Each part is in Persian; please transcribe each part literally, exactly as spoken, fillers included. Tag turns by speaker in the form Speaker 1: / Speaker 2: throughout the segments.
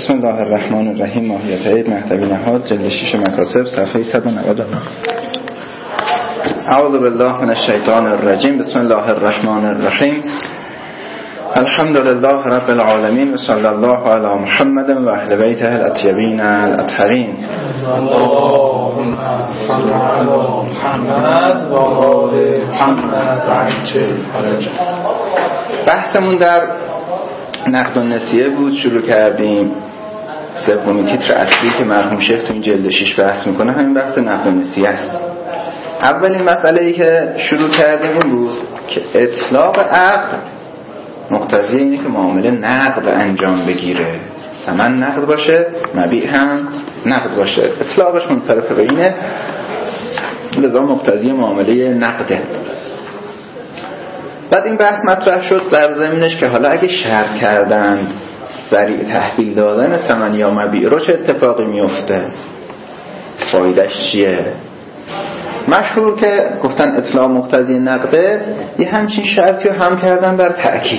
Speaker 1: بسم الله الرحمن الرحیم. ماهیت عیب مهدوی نهاد جلد شش مکاسب صفحه صد و نود و نه. اعوذ بالله من الشیطان الرجیم. بسم الله الرحمن الرحیم. الحمد لله رب العالمین و صلی الله علی محمد و اهل بیته الاطیبین الاطهرین.
Speaker 2: اللهم صل علی محمد و آل محمد عجل فرجهم.
Speaker 1: بحثمون در نقد النسیه بود. شروع کردیم سومین تیتر اصلی که مرحوم شیخ تو این جلد شش بحث میکنه همین بحث نقد النسیه است. اولین مسئله‌ای که شروع کردیم این بود که اطلاق عقد مقتضی اینه که معامله نقد انجام بگیره، ثمن نقد باشه، مبیع هم نقد باشه. اطلاقش منصرف به اینه، لذا مقتضی معامله نقده. بعد این بحث مطرح شد در زمینش که حالا اگه شرط کردن سریع تحویل دادن ثمن یا مبیع رو چه اتفاقی میفته، فایدهش چیه؟ مشهور که گفتن اطلاق مقتضی نقده، یه همچین شرطی رو هم کردن بر تأکید.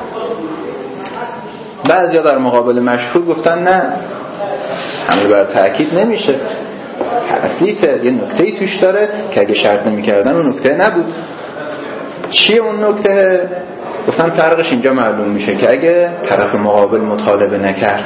Speaker 1: بعضیا در مقابل مشهور گفتن نه، حمل بر تأکید نمیشه، تأسیسه، یه نکته‌ای توش داره که اگه شرط نمی‌کردن اون نکته نبود. چیه اون نکته؟ گفتن فرقش اینجا معلوم میشه که اگه طرف مقابل مطالبه نکرد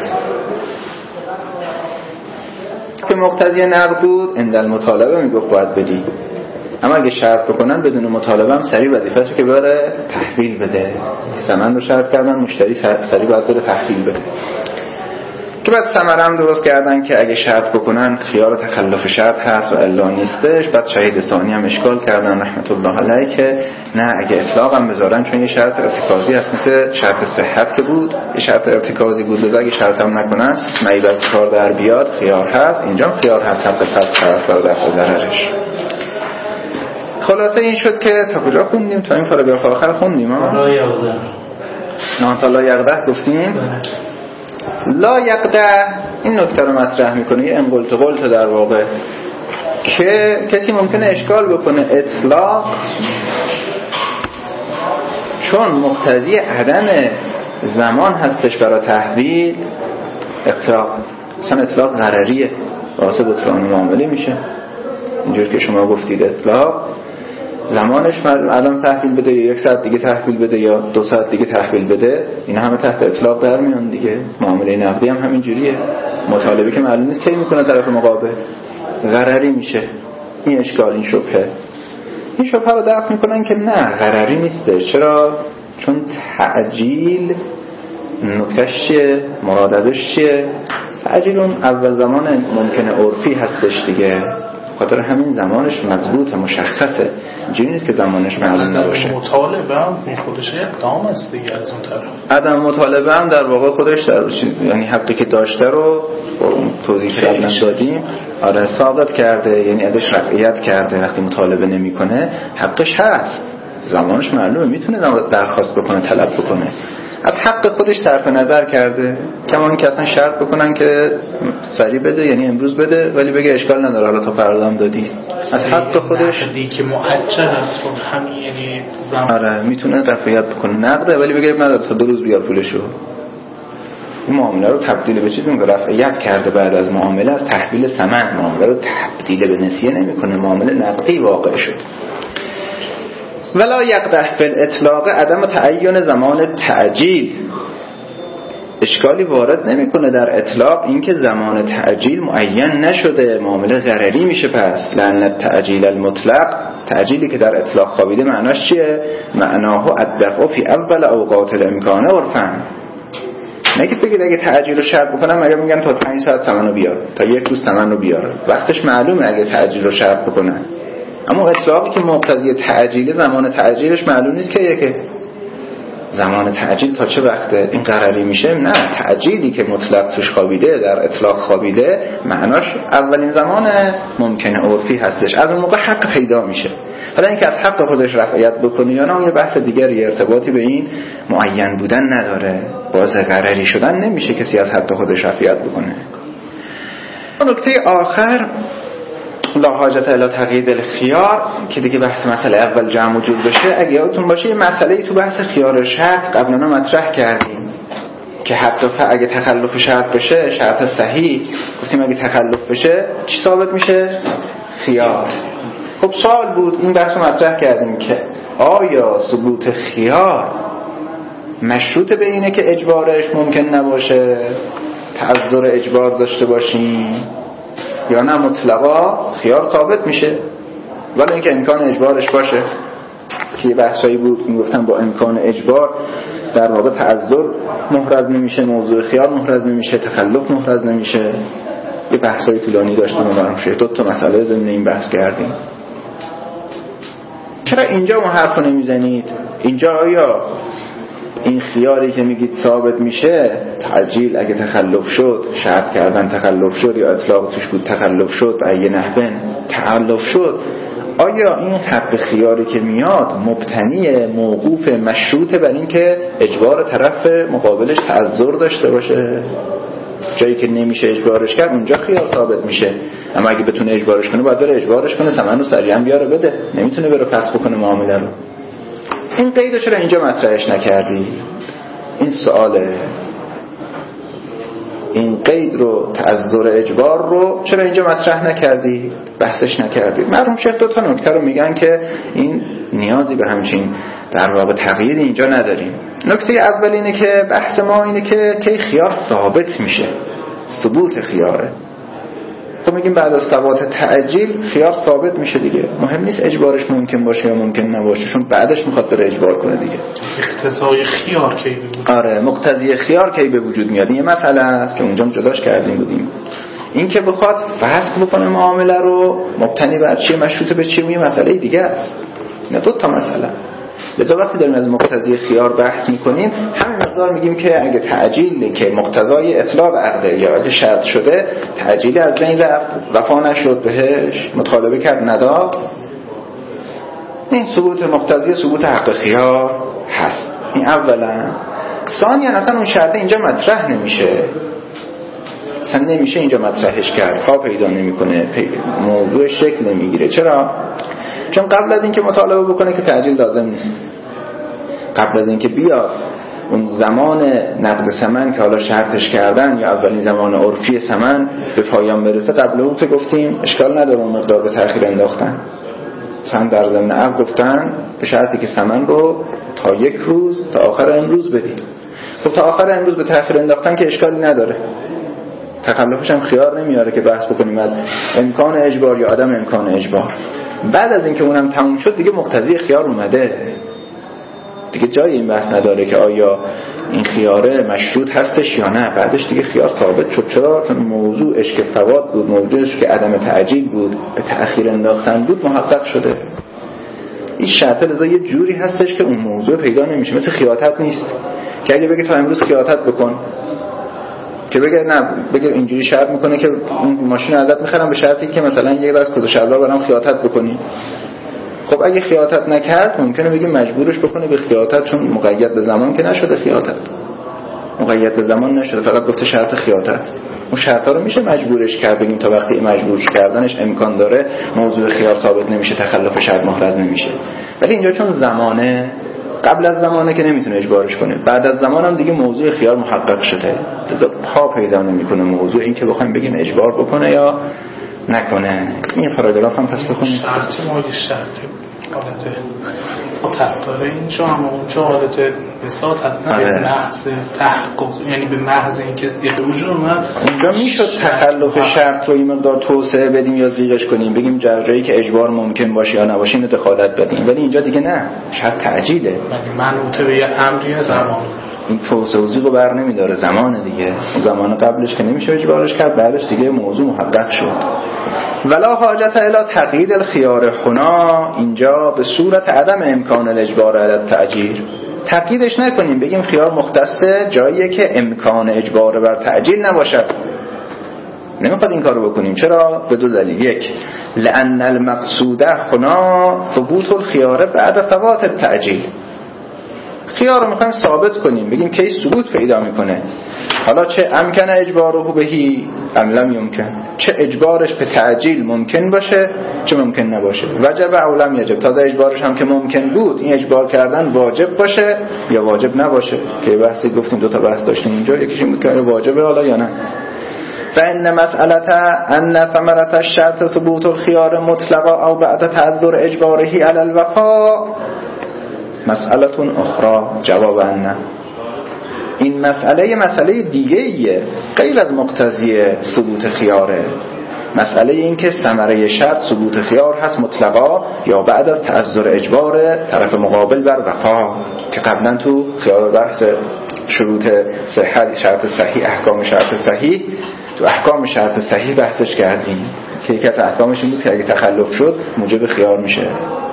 Speaker 1: که مقتضی نقد بود، عند المطالبه میگفت باید بدی، اما اگه شرط بکنن بدون مطالبه هم سریع وظیفه‌شو که بره تحویل بده. ثمن رو شرط کردن، مشتری سریع باید بره تحویل بده. که بعد ثمره هم درست کردن که اگه شرط بکنن خیار تخلف شرط هست و الا نیستش. بعد شهید ثانی هم اشکال کردن رحمت الله علیه که نه، اگه اطلاق هم بذارن چون یه شرط ارتکازی هست مثل شرط صحت که بود، یه شرط ارتکازی بود، لذا اگه شرط هم نکنن معیب از کار در بیاد خیار هست، اینجا خیار هست حق پس هست برای دفع ضررش. خلاصه این شد که تا کجا خوندیم؟ تا این پاراگراف آخر خوندیم ها؟
Speaker 2: لا یقده
Speaker 1: نه تا لا یقده گفتیم. لا یقده این نکته رو مطرح میکنه، یه انقلت قلت در واقع که کسی ممکنه اشکال بکنه اطلاق چون مقتضی عدم زمان هستش برای تحویل اطلاق. مثلا اطلاق غرریه، واسه بطلان معامله میشه. اینجور که شما گفتید اطلاق زمانش الان تحویل بده یا یک ساعت دیگه تحویل بده یا دو ساعت دیگه تحویل بده، این همه تحت اطلاق در میان دیگه. معامله نقدی هم همین جوریه، مطالبه که معلوم نیست کی میکنه طرف مقابل، غرری میشه. این اشکال، این شبهه این شبهه رو دفع میکنن که نه، غرری نیستش. چرا؟ چون تعجیل نکتهش چیه؟ مراد ازش چیه؟ تعجیل اون اول زمان ممکنه عرفی هستش دیگه، خاطر همین زمانش مضبوط مشخصه، اینجوری نیست که زمانش معلوم نباشه.
Speaker 2: مطالبه هم خودش اقدام است دیگه از اون طرف. عدم
Speaker 1: مطالبه هم در واقع خودش در یعنی حقی که داشته رو با اون توضیح که قبلا دادیم آره ثابت کرده، یعنی ازش رفعیت کرده. وقتی مطالبه نمیکنه حقش هست، زمانش معلومه، میتونه درخواست بکنه، طلب بکنه، از حق خودش صرف نظر کرده. کما این که اصلا شرط بکنن که سریع بده، یعنی امروز بده، ولی بگه اشکال نداره حالا تا فردا هم دادی، از حق خودش
Speaker 2: نقدی که معجل است همین، یعنی زمان
Speaker 1: آره میتونه رفعیت بکنه نقده، ولی بگه نداره تا دو روز بیاد پولشو. این معامله رو تبدیل به چیزی میگه رفعیت کرده بعد از معامله، از تحویل ثمن معامله رو تبدیل به نسیه نمیکنه، معامله نقدی واقع شد. ولا یقدح بالاطلاق عدم تعین زمان تعجیل، اشکالی وارد نمیکنه در اطلاق اینکه زمان تعجیل معین نشده، معامله غرری میشه. پس لأن تعجیل المطلق، تعجیلی که در اطلاق خوابیده معناش چیه؟ معناه الدفع فی اول اوقات الامکانه عرفاً. نگید بگید اگه تعجیل رو شرط بکنم، اگه میگن تا پنج ساعت ثمن رو بیار، تا یک روز ثمن رو بیار، وقتش معلومه اگه تعجیل رو شرط بکنن. اما اطلاقی که مقتضی تعجیل، زمان تعجیلش معلوم نیست که یکه زمان تعجیل تا چه وقته این قراری میشه. نه، تعجیلی که مطلق توش خوابیده، در اطلاق خوابیده، معناش اولین زمان ممکنه عرفی هستش، از اون موقع حق پیدا میشه. حالا اینکه از حق خودش رفعیت بکنه یا نه، یه بحث دیگری، ارتباطی به این معین بودن نداره. باز قراری شدن نمیشه کسی از حق خودش رفعیت بکنه. نکته آخر لا حاجت الی تقیید الخیار که دیگه بحث مسئله اول جمع وجود بشه. اگه یادتون باشه یه مسئله تو بحث خیار شرط قبلا مطرح کردیم که حتی اگه تخلف شرط بشه، شرط صحیح، گفتیم اگه تخلف بشه چی ثابت میشه؟ خیار. خب سوال بود، این بحث رو مطرح کردیم که آیا ثبوت خیار مشروط به اینه که اجبارش ممکن نباشه، تعذر اجبار داشته باشیم، یا نه مطلقا خیار ثابت میشه ولی اینکه امکان اجبارش باشه؟ که یه بحثایی بود میگفتن با امکان اجبار در واقع تعذر محرز نمیشه، موضوع خیار محرز نمیشه، تخلف محرز نمیشه. یه بحثای طولانی داشتیم و برام شد دو تا مسئله ضمن این بحث کردیم. چرا اینجا اون حرفو نمیزنید؟ اینجا آیا این خیاری که میگید ثابت میشه، تعجیل اگه تخلف شد، شرط کردن تخلف شد یا اطلاق توش بود تخلف شد، ای نحبن تخلف شد، آیا این حق خیاری که میاد مبتنی موقوف مشروط بر این که اجبار طرف مقابلش تعذر داشته باشه؟ جایی که نمیشه اجبارش کرد اونجا خیار ثابت میشه، اما اگه بتونه اجبارش کنه باید بره اجبارش کنه، ثمن رو سریعا بیاره بده، نمیتونه بره پس بکنه معامله رو. این قیدو چرا اینجا مطرحش نکردی؟ این سواله. این قید رو، تعذر اجبار رو چرا اینجا مطرح نکردی؟ بحثش نکردی. مرحوم شیخ دو تا نکته رو میگن که این نیازی به همچین در واقع تغییر اینجا نداریم. نکته اول اینه که بحث ما اینه که کی خیار ثابت میشه، ثبوت خیاره. خب میگیم بعد از ثبات تعجیل خیار ثابت میشه دیگه، مهم نیست اجبارش ممکن باشه یا ممکن نباشه، چون بعدش میخواد بره اجبار کنه دیگه.
Speaker 2: اقتضای خیار کی به وجود؟
Speaker 1: آره، مقتضی خیار کی به وجود میاد. این یه مسئله است که اونجا جداش کردیم بودیم. این که بخواد فسخ بکنه معامله رو مبتنی بر چیه، مشروط به چیه، یه مسئله دیگه است. نه دو تا مسئله. لذا وقتی داریم از مقتضی خیار بحث میکنیم همین مقدار میگیم که اگه تعجیل که مقتضای اطلاق عقده یا اگه شرط شده تعجیل از بین رفت، وفا نشد بهش، مطالبه کرد نداد، این ثبوت مقتضی ثبوت حق خیار هست. این اولا. ثانیا اصلا اون شرط اینجا مطرح نمیشه، اصلا نمیشه اینجا مطرحش کرد، پا پیدا نمیکنه، موضوع شکل نمیگیره. چرا؟ چون قبل از اینکه مطالبه بکنه که تعجیل لازم نیست. قبل از اینکه بیاد اون زمان نقد ثمن که حالا شرطش کردن یا اولین زمان عرفی ثمن به پایان برسه، قبل اون که گفتیم اشکال نداره اون مقدار به تأخیر انداختن. مثلا در ضمن عقد گفتن به شرطی که ثمن رو تا یک روز تا آخر امروز بدید. خب تا آخر امروز به تأخیر انداختن که اشکالی نداره، تخلفش هم خیار نمیاره که بحث بکنیم از امکان اجبار یا عدم امکان اجبار. بعد از اینکه اونم تموم شد دیگه مقتضی خیار اومده دیگه، جای این بحث نداره که آیا این خیاره مشروط هستش یا نه. بعدش دیگه خیار ثابت شد. چرا؟ چون موضوعش که فوات بود، موضوعش که عدم تعجیل بود، به تأخیر انداختن بود، محقق شده. این شرط لذا یه جوری هستش که اون موضوع پیدا نمیشه، مثل خیاطت نیست که اگه بگه تا امروز خیاطت بکن، که بگه نه، بگه اینجوری شرط میکنه که این ماشین ازت میخرم به شرطی که مثلا یک دست کت و شلوار برام خیاطت بکنی. خب اگه خیاطت نکرد ممکنه بگیم مجبورش بکنه به خیاطت، چون مقید به زمان که نشده خیاطت، مقید به زمان نشده، فقط گفته شرط خیاطت. اون شرطا رو میشه مجبورش کرد، بگیم تا وقتی مجبور کردنش امکان داره موضوع خیار ثابت نمیشه، تخلف شرط محرز نمیشه. ولی اینجا چون زمانه قبل از زمانه که نمیتونه اجبارش کنه، بعد از زمان هم دیگه موضوع خیار محقق شده، لذا پا پیدا نمیکنه موضوع این که بخوایم بگیم اجبار بکنه یا نکنه. این پاراگراف هم پس بخونیم.
Speaker 2: شرطی ما یه شرطی حالته مطلق داره اینجا، اما اونجا حالته بساطت نه به محض تحقق، یعنی به محض اینکه وجود اومد.
Speaker 1: اونجا میشد تخلف شرط رو این مقدار توسعه بدیم یا زیغش کنیم، بگیم جایی که اجبار ممکن باشه یا نباشه اینو دخالت بدیم، ولی اینجا دیگه نه، شرط تعجیله،
Speaker 2: یعنی منوطه به یه امری زمان.
Speaker 1: این توسعه و زیغ رو بر نمیداره، زمان دیگه، زمان قبلش که نمیشه اجبارش کرد، بعدش دیگه موضوع محقق شد. ولا حاجت الی تقیید الخیار هنا، اینجا به صورت عدم امکان الاجبار علی التأجیل، تقییدش نکنیم، بگیم خیار مختصه جاییه که امکان اجبار بر تعجیل نباشد. نمیخواد این کارو بکنیم. چرا؟ به دو دلیل. یک، لأن المقصود هنا ثبوت الخیار بعد فوات التأجیل، خیار رو میخوایم ثابت کنیم، بگیم کی ثبوت پیدا میکنه، حالا چه امکن اجباره بهی ام لم یمکن، چه اجبارش به تعجیل ممکن باشه چه ممکن نباشه. وجب او لم یجب، تازه اجبارش هم که ممکن بود این اجبار کردن واجب باشه یا واجب نباشه که بحثی گفتیم، دو تا بحث داشتیم اینجا، یکیش این بود که واجبه حالا یا نه. فإن مسألة أن ثمرة الشرط ثبوت الخيار مطلقا أو بعد تعذر إجباره على الوفاء مسألة أخرى. جواب نه. این مسئله یه مسئله دیگه ایه غیر از مقتضی ثبوت خیاره. مسئله این که ثمره شرط ثبوت خیار هست مطلقا یا بعد از تعذر اجبار طرف مقابل بر وفا که قبلا تو خیار بحث شروط صحت شرط صحیح احکام شرط صحیح تو احکام شرط صحیح بحثش کردیم که یکی از احکامش این بود که اگه تخلف شد موجب خیار میشه.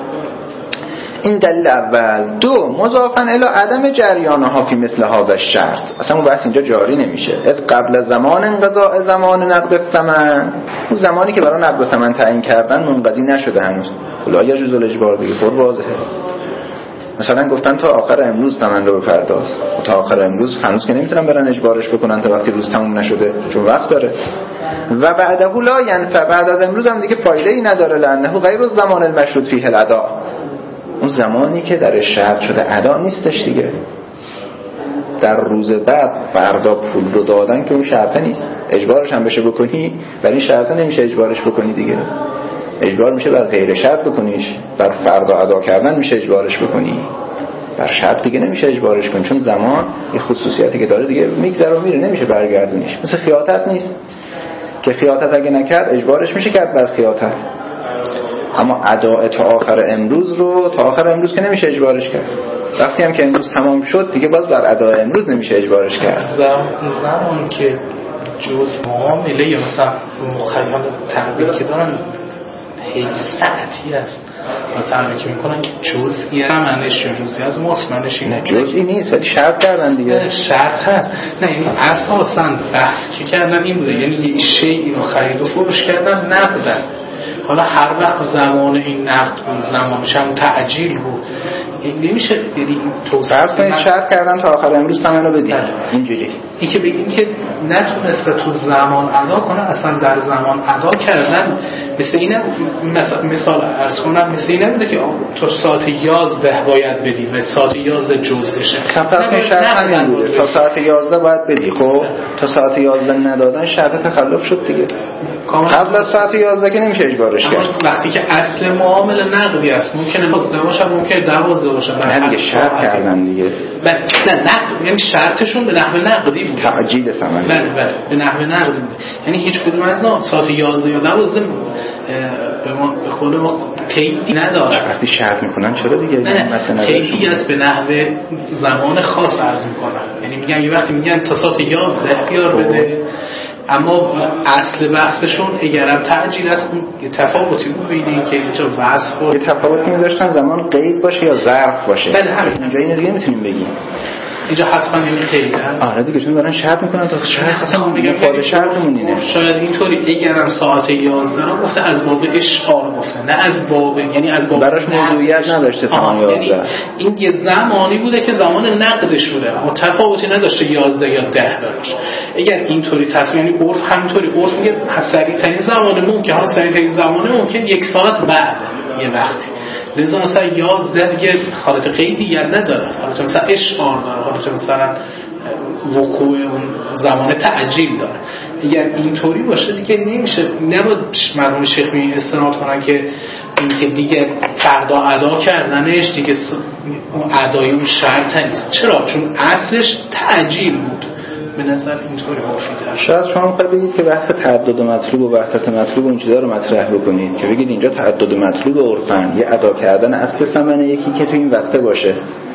Speaker 1: این دلیل اول. دو، مضافاً الی عدم جریانها فی مثل هذا الشرط، اصلا اون بحث اینجا جاری نمیشه. از قبل زمان انقضاء زمان نقد الثمن، اون زمانی که برای نقد ثمن تعیین کردن منقضی نشده هنوز، لا یجوز الاجبار دیگه پر واضحه. مثلا گفتن تا آخر امروز ثمن رو بپرداز، تا آخر امروز هنوز که نمیتونن برن اجبارش بکنن تا وقتی روز تموم نشده چون وقت داره. و بعده لا ینفع، بعد از امروز هم دیگه فایده ای نداره، لانه غیر الزمان المشروط فیه الاداء، اون زمانی که در شرط شده ادا نیستش دیگه. در روز بعد فردا پول رو دادن که اون شرطه نیست، اجبارش هم بشه بکنی ولی شرطه نمیشه اجبارش بکنی دیگه. اجبار میشه بر غیر شرط بکنیش، بر فردا ادا کردن میشه اجبارش بکنی، بر شرط دیگه نمیشه اجبارش کنی، چون زمان یه خصوصیتی که داره دیگه میگذره و میره، نمیشه برگردونیش. مثل خیاطت نیست که خیاطت اگه نکرد اجبارش میشه کرد بر خیاطت، اما اداء تا آخر امروز رو تا آخر امروز که نمیشه اجبارش کرد. وقتی هم که امروز تمام شد دیگه باز بر اداء امروز نمیشه اجبارش کرد.
Speaker 2: زمان که جز معامله یا مثلا مخالفان تعبیر که دارن حیثیتی است و تعبیر که میکنن که جزئی منش یا جزئی از مطمئنش اینه،
Speaker 1: جزئی نیست ولی شرط کردن دیگه.
Speaker 2: شرط هست. نه یعنی اساساً بحث که کردن این بوده، یعنی یک شی اینو خرید و فروش کردن نبودن. حالا هر وقت زمان این نقد بود زمانش هم تعجیل بود، این نمیشه بدی توصیف
Speaker 1: کنید شرط کردن تا آخر امروز ثمن رو بدید. اینجوری
Speaker 2: این که بگیم که نتونسته تو زمان ادا کنه، اصلا در زمان ادا کردن مثل اینه. مثلا مثال عرض کنم مثل اینه بوده که تو ساعت یازده باید بدی و ساعت یازده جزدشه،
Speaker 1: سپس شرط همین بوده تا ساعت یازده باید بدی. خب تا ساعت یازده ندادن شرط تخلف شد دیگه. قبل از ساعت یازده که نمیشه اجبارش کرد.
Speaker 2: وقتی که اصل معامله نقدی است ممکنه بازده باشه ممکنه دوازده باشه،
Speaker 1: نه دیگه شرط کردن دیگه.
Speaker 2: نه نه یعنی شرطشون به نحو نقدی بود،
Speaker 1: تعجیل ثمن.
Speaker 2: بله بله به نحو نقدی بود، یعنی هیچ کدوم از اینا ساعت یازده یا دوازده به ما به خود ما قیدی نداره.
Speaker 1: وقتی شرط میکنن چرا دیگه
Speaker 2: نه قیدیت به نحو زمان خاص عرض میکنن، یعنی میگن یه وقتی میگن تا ساعت یازده بیار بده، اما اصل بحثشون اگرم تعجیل است یه تفاوتی بود بین این که اینجا وصف و
Speaker 1: یه تفاوتی میذاشتن زمان قید باشه یا ظرف باشه.
Speaker 2: بله همین
Speaker 1: اینجا اینو دیگه میتونیم بگیم
Speaker 2: اینجا حتما این قید است.
Speaker 1: آره دیگه چون دارن شرط میکنن تا شرط اصلا میگه فاده شرطمون اینه.
Speaker 2: شاید اینطوری اگرم ساعت یازده رو گفته از باب اشعار گفته، نه از باب یعنی از باب
Speaker 1: براش موضوعیت نداشته ساعت یازده.
Speaker 2: یعنی این یه زمانی بوده که زمان نقدش بوده اما تفاوتی نداشته یازده یا ده براش. اگر اینطوری تصمیم یعنی عرف همینطوری عرف میگه سریع ترین زمان ممکن، ها سریع ترین زمان ممکن یک ساعت بعد یه وقتی، لذا مثلا یازده دیگه حالت قیدی یا نداره، حالت مثلا اشعار داره، حالت مثلا وقوع اون زمان تعجیل داره. اگر اینطوری باشه دیگه نمیشه، نباید مرحوم شیخ می استناد کنن که این که دیگه فردا ادا کردنش دیگه اون ادای اون شرط نیست. چرا؟ چون اصلش تعجیل بود. به نظر اینطوری مفیده.
Speaker 1: شاید شما می‌خواید بگید که بحث تعدد مطلوب و وحدت مطلوب اون چیزا رو مطرح بکنید که بگید اینجا تعدد مطلوب عرفاً یه ادا کردن اصل ثمن یکی که تو این وقته باشه.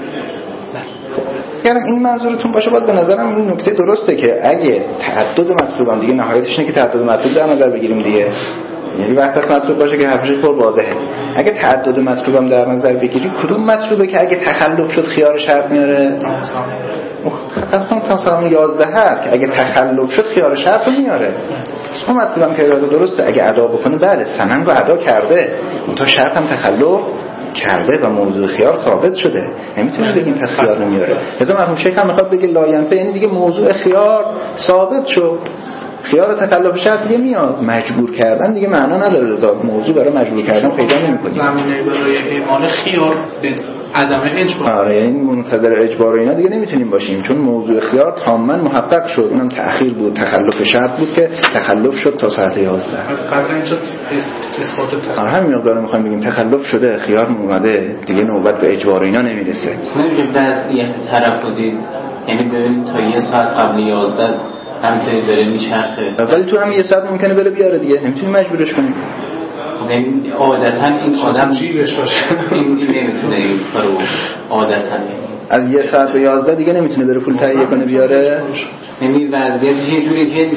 Speaker 1: اگر این منظورتون باشه باید به نظرم این نکته درسته که اگه تعدد مطلوب هم دیگه نهایتش اینه که تعدد مطلوب در نظر بگیریم دیگه، یعنی وحدت مطلوب باشه که حرفش پر واضحه. اگه تعدد مطلوب هم در نظر بگیری کدوم مطلوبه که اگه تخلف شد خیار شرط میاره؟ خطرتون تنسان یازده هست که اگه تخلف شد خیار شرط رو میاره. اون مطلوب هم که اراده درسته اگه ادا بکنه بله ثمن رو ادا کرده اون تا شرط هم تخلف کرده و موضوع خیار ثابت شده، نمیتونه بگیم پس خیار نمیاره. لذا مرحوم شیخ هم میخواد بگه لاینفه، یعنی دیگه موضوع خیار ثابت شد، خیار تکلف شرط دیگه میاد. مجبور کردن دیگه معنا نداره، رضا موضوع برای مجبور کردن پیدا نمی‌کنی.
Speaker 2: زمینه برای اعمال خیار به عدم اجبار.
Speaker 1: آره یعنی منتظر اجبار و اینا دیگه نمیتونیم باشیم، چون موضوع خیار تماما محقق شد، اونم تأخیر بود، تخلف شرط بود که تخلف شد تا ساعت یازده.
Speaker 2: قطعا اینجا اثبات تخلف.
Speaker 1: آره همین مقدار میخوایم بگیم تخلف شده، خیار اومده دیگه، نوبت به اجبار و اینا نمیرسه.
Speaker 3: نمیگه وضعیت طرف رو دید، یعنی ببینید تا یه ساعت قبل یازده همینطوری داره میچرخه،
Speaker 1: ولی تو هم یه ساعت ممکنه بره بیاره دیگه، نمیتونی مجبورش کنی.
Speaker 3: یعنی عادتا این آدم
Speaker 2: جیبش باشه
Speaker 3: این نمیتونه این کارو عادتا
Speaker 1: از یه ساعت به یازده دیگه نمیتونه بره پول تهیه کنه بیاره.
Speaker 3: یعنی وضعیت یه جوری که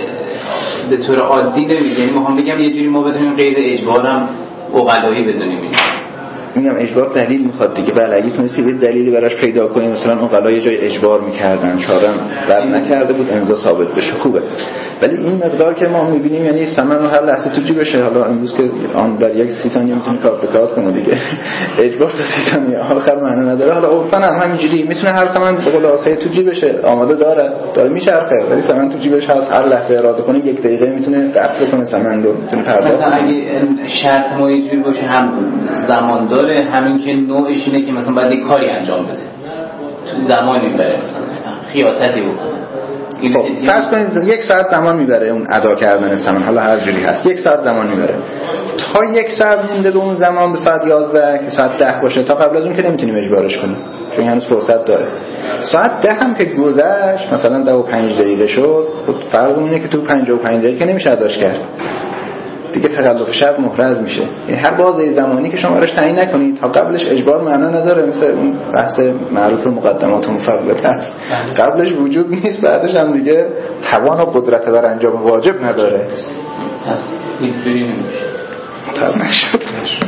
Speaker 3: به طور عادی نمیگه، یعنی میخوام بگم یه جوری ما بتونیم غیر اجبارم عقلایی بدونیم.
Speaker 1: میگم اجبار دلیل میخواد دیگه، بله اگه تونستی یه دلیلی براش پیدا کنی، مثلا عقلا یه جای اجبار میکردن چارم رد نکرده بود امضا ثابت بشه خوبه، ولی این مقدار که ما میبینیم یعنی ثمن رو هر لحظه تو جیبشه. حالا امروز که آن در یک سی ثانیه میتونی کارت به کارت کنه دیگه اجبار تا سی ثانیه آخر معنی نداره. حالا عرفاً هم همینجوری میتونه هر ثمن به قول آسای تو جیبشه، آماده داره داره میچرخه، ولی ثمن تو جیبش هست، هر لحظه اراده کنه یک دقیقه میتونه دفع کنه ثمن رو، میتونه پرداخت
Speaker 3: مثلا اگه شرط ما یه جوری باشه هم زمان داره، همین که نوعش اینه که مثلا باید یک کاری انجام بده تو زمانی میبره، مثلا خیاطتی بکنه.
Speaker 1: خب فرض کنید یک ساعت زمان میبره اون ادا کردن ثمن، حالا هر جوری هست یک ساعت زمان میبره، تا یک ساعت مونده به اون زمان به ساعت یازده که ساعت ده باشه، تا قبل از اون که نمیتونیم اجبارش کنیم چون هنوز فرصت داره. ساعت ده هم که گذشت مثلا ده و پنج دقیقه شد، فرض اینه که تو پنجاه و پنج دقیقه نمیشه اداش کرد دیگه، تخلف شرط محرز میشه. یعنی هر بازه زمانی که شما راش تعیین نکنید تا قبلش اجبار معنا نداره، مثل اون بحث معروف مقدمات مفوض هست، قبلش وجود نیست بعدش هم دیگه توان و قدرت بر انجام واجب نداره.
Speaker 3: پس اینجوری نمیشه
Speaker 1: تازه نشد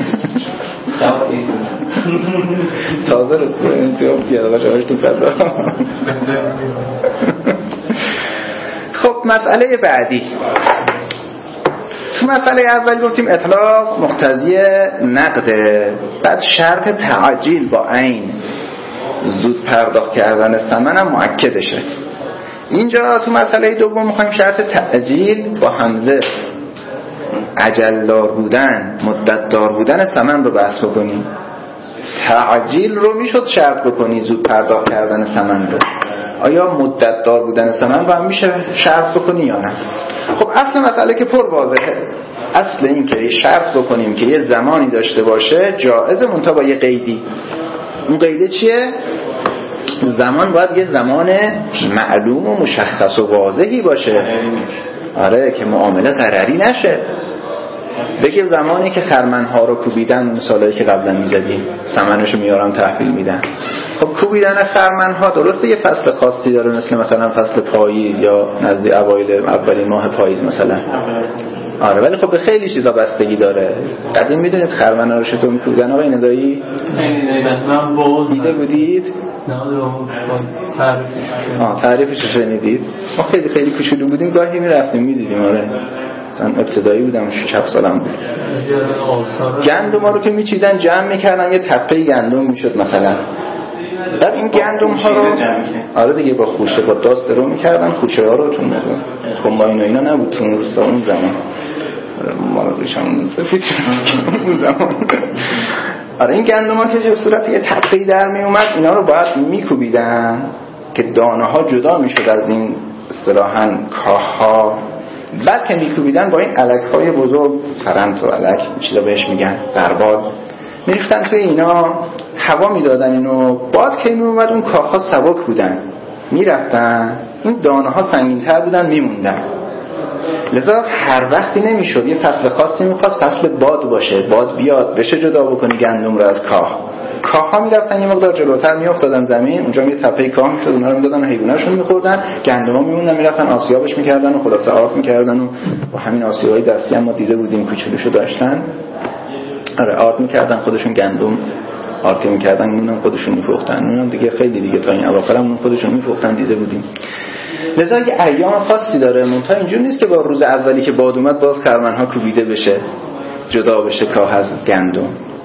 Speaker 1: تازه رسول انتیاب بیاد جایش تو فضا. خب مسئله بعدی، تو مسئله اول گفتیم اطلاق مقتضی نقده، بعد شرط تعجیل با عین زود پرداخت کردن ثمن هم مؤکدشه. اینجا تو مسئله دوم میخوایم شرط تعجیل با همزه عجل دار بودن، مدت دار بودن ثمن رو بحث بکنیم. تعجیل رو میشد شرط بکنی، زود پرداخت کردن ثمن رو، آیا مدت دار بودن ثمن رو هم میشه شرط بکنی یا نه؟ خب اصل مسئله که پر واضحه، اصل این که شرط بکنیم که یه زمانی داشته باشه جائزه، منتها با یه قیدی. اون قیده چیه؟ زمان باید یه زمان معلوم و مشخص و واضحی باشه، آره که معامله ضرری نشه. بگیم زمانی که خرمنها رو کوبیدن، مثالایی که قبلا میزدیم، ثمنشو میارن تحویل میدن. خب کوبیدن خرمنها درسته یه فصل خاصی داره، مثل مثلا فصل پاییز یا نزدیک اوایل اولین ماه پاییز مثلا، آره، ولی خب به خیلی چیزا بستگی داره. قدیم میدونید خرمنها رو چطور میکوبیدن آقای ندایی؟
Speaker 3: من باز
Speaker 1: دیده بودید؟
Speaker 3: نه تعریفش
Speaker 1: آه تعریفش شنیدید؟ ما خیلی خیلی کوچولو بودیم گاهی میرفتیم میدیدیم، آره مثلا ابتدایی بودم شش هفت سالم بود. گندم ها رو که میچیدن جمع میکردن، یه تپه گندم میشد مثلا، بعد این گندم ها رو آره دیگه با خوشه با داست رو میکردن، خوشه ها رو چون کمباین و اینا نبود تو اون روستا اون زمان، ما ریشمون سفید شد اون زمان. آره این گندم ها که به صورت یه تپه‌ای در می اومد، اینا رو باید میکوبیدن که دانه ها جدا میشد از این اصطلاحاً کاه ها. بعد که میکوبیدن با این علک های بزرگ، سرنت و علک چیزا بهش میگن دربال، میریختن توی اینا، هوا میدادن اینو، باد که میومد اون کاه ها سبک بودن میرفتن، این دانه ها سنگین‌تر بودن میموندن. لذا هر وقتی نمیشد، یه فصل خاصی میخواست فصل باد باشه، باد بیاد بشه جدا بکنی گندم رو از کاه. کاه ها میرفتن یه مقدار جلوتر میافتادن زمین، اونجا یه تپه کاه میشد، اونا رو میدادن حیواناشون میخوردن، گندم ها میموندن میرفتن آسیابش میکردن و خلاصه آرد میکردن و با همین آسیابای دستی هم ما دیده بودیم کوچولوشو داشتن، آره آرد میکردن خودشون گندم آرد میکردن اونم خودشون میفروختن، اونم دیگه خیلی دیگه تا این اواخر هم خودشون میفروختن دیده بودیم. لذا یه ایام خاصی داره، منتها اینجور نیست که با روز اولی که باد اومد باز خرمنها کوبیده بشه جدا بشه کاه از گندم.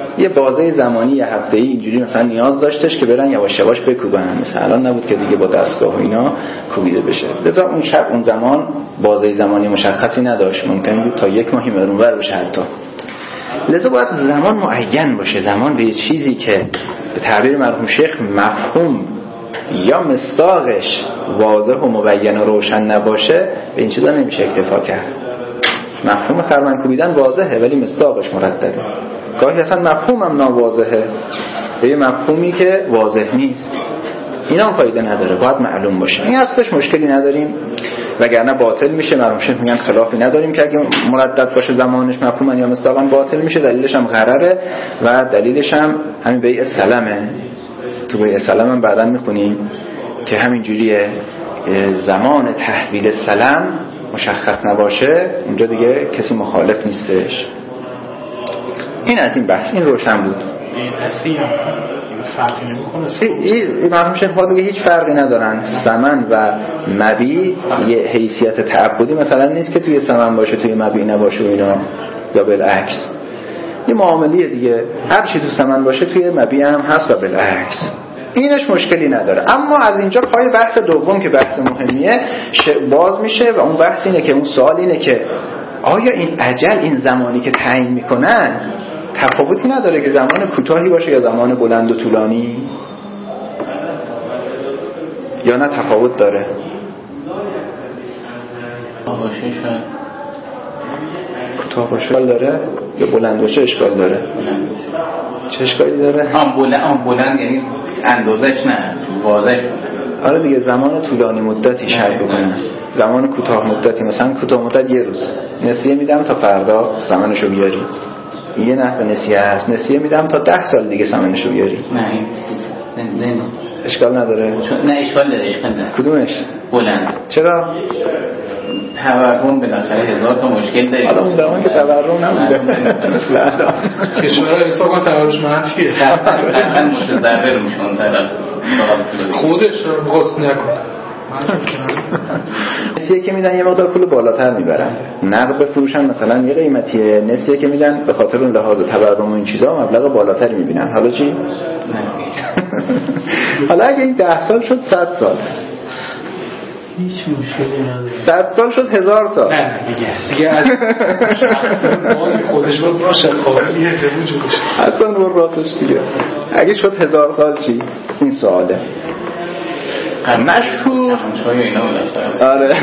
Speaker 1: یه بازه زمانی یه هفته‌ای اینجوری مثلا نیاز داشتش که برن یواش یواش بکوبن، مثلا الان نبود که دیگه با دستگاه و اینا کوبیده بشه. لذا اون شب اون زمان بازه زمانی مشخصی نداشت، ممکن بود تا یک ماهی اونور بشه حتی. لذا باید زمان معین باشه، زمان به یه چیزی که به تعبیر مرحوم شیخ مفهوم یا مصداقش واضح و مبین و روشن نباشه به این چیزا نمیشه اکتفا کرد. مفهوم خرمن کوبیدن واضحه ولی مصداقش مردده. گاهی اصلا مفهومم ناواضحه به یه مفهومی که واضح نیست، اینا هم فایده نداره، باید معلوم باشه. این اصلش مشکلی نداریم وگرنه باطل میشه. مرحوم شیخ میگن خلافی نداریم که اگه مردد باشه زمانش مفهوما یا مصداقا باطل میشه. دلیلش هم غرره و دلیلش هم همین بیع سلمه. تو بیع سلم هم بعداً میخونیم که همین جوریه، زمان تحویل سلم مشخص نباشه اونجا دیگه کسی مخالف نیستش. این از این بحث، این روشن بود.
Speaker 2: این اصیل فرقی نمیکنه.
Speaker 1: این مرحوم شیخ ها دیگه هیچ فرقی ندارن. سمن و مبی یه حیثیت تعبدی مثلا نیست که توی سمن باشه توی مبی نباشه و اینا، یا بالعکس. یه معاملیه دیگه، هر چی تو سمن باشه توی مبی هم هست و بالعکس. اینش مشکلی نداره. اما از اینجا پای بحث دوم که بحث مهمیه باز میشه و اون بحث اینه که اون سوال اینه که آیا این اجل، این زمانی که تعیین میکنن تفاوتی نداره که زمان کوتاهی باشه یا زمان بلند و طولانی، یا نه تفاوت داره؟ کوتاه باشه اشکال داره یا بلند باشه اشکال داره؟ چه اشکالی داره؟
Speaker 3: هم بلند هم بلند یعنی اندازش نه واضح.
Speaker 1: آره دیگه، زمان طولانی مدتی شرط بکنن، زمان کوتاه مدتی مثلا کوتاه مدت یه روز نسیه میدم تا فردا زمانشو بیاری، یه نحو نسیه هست، نسیه میدم تا ده سال دیگه زمانشو بیاری.
Speaker 3: نه این نه
Speaker 1: اشکال نداره.
Speaker 3: نه اشکال داره. اشکال داره.
Speaker 1: کدومش؟
Speaker 3: بلند.
Speaker 1: چرا؟
Speaker 3: تورم بالاخره هزار تا مشکل داره.
Speaker 1: حالا اون زمان که تورم نبوده.
Speaker 2: کشورهای حساب کن تورمش منفیه.
Speaker 3: حتما متضرر میشه اون طرف.
Speaker 2: خودش رو بخواست نکنه.
Speaker 1: نسیه که میدن یه مقدار پول بالاتر میبرن، نقد بفروشن مثلا یه قیمتیه، نسیه که میدن به خاطر اون لحاظ تورم و این چیزا مبلغ بالاتری میبینن. حالا چی؟ حالا اگه این ده سال شد صد سال،
Speaker 2: هیچ مشکلی نداره.
Speaker 1: صد سال شد هزار سال.
Speaker 2: نه دیگه دیگه از خودش بود باشه قابلیه به وجودش
Speaker 1: اصلا رو راتش دیگه. اگه شد هزار سال چی؟ این سواله. مشهور آره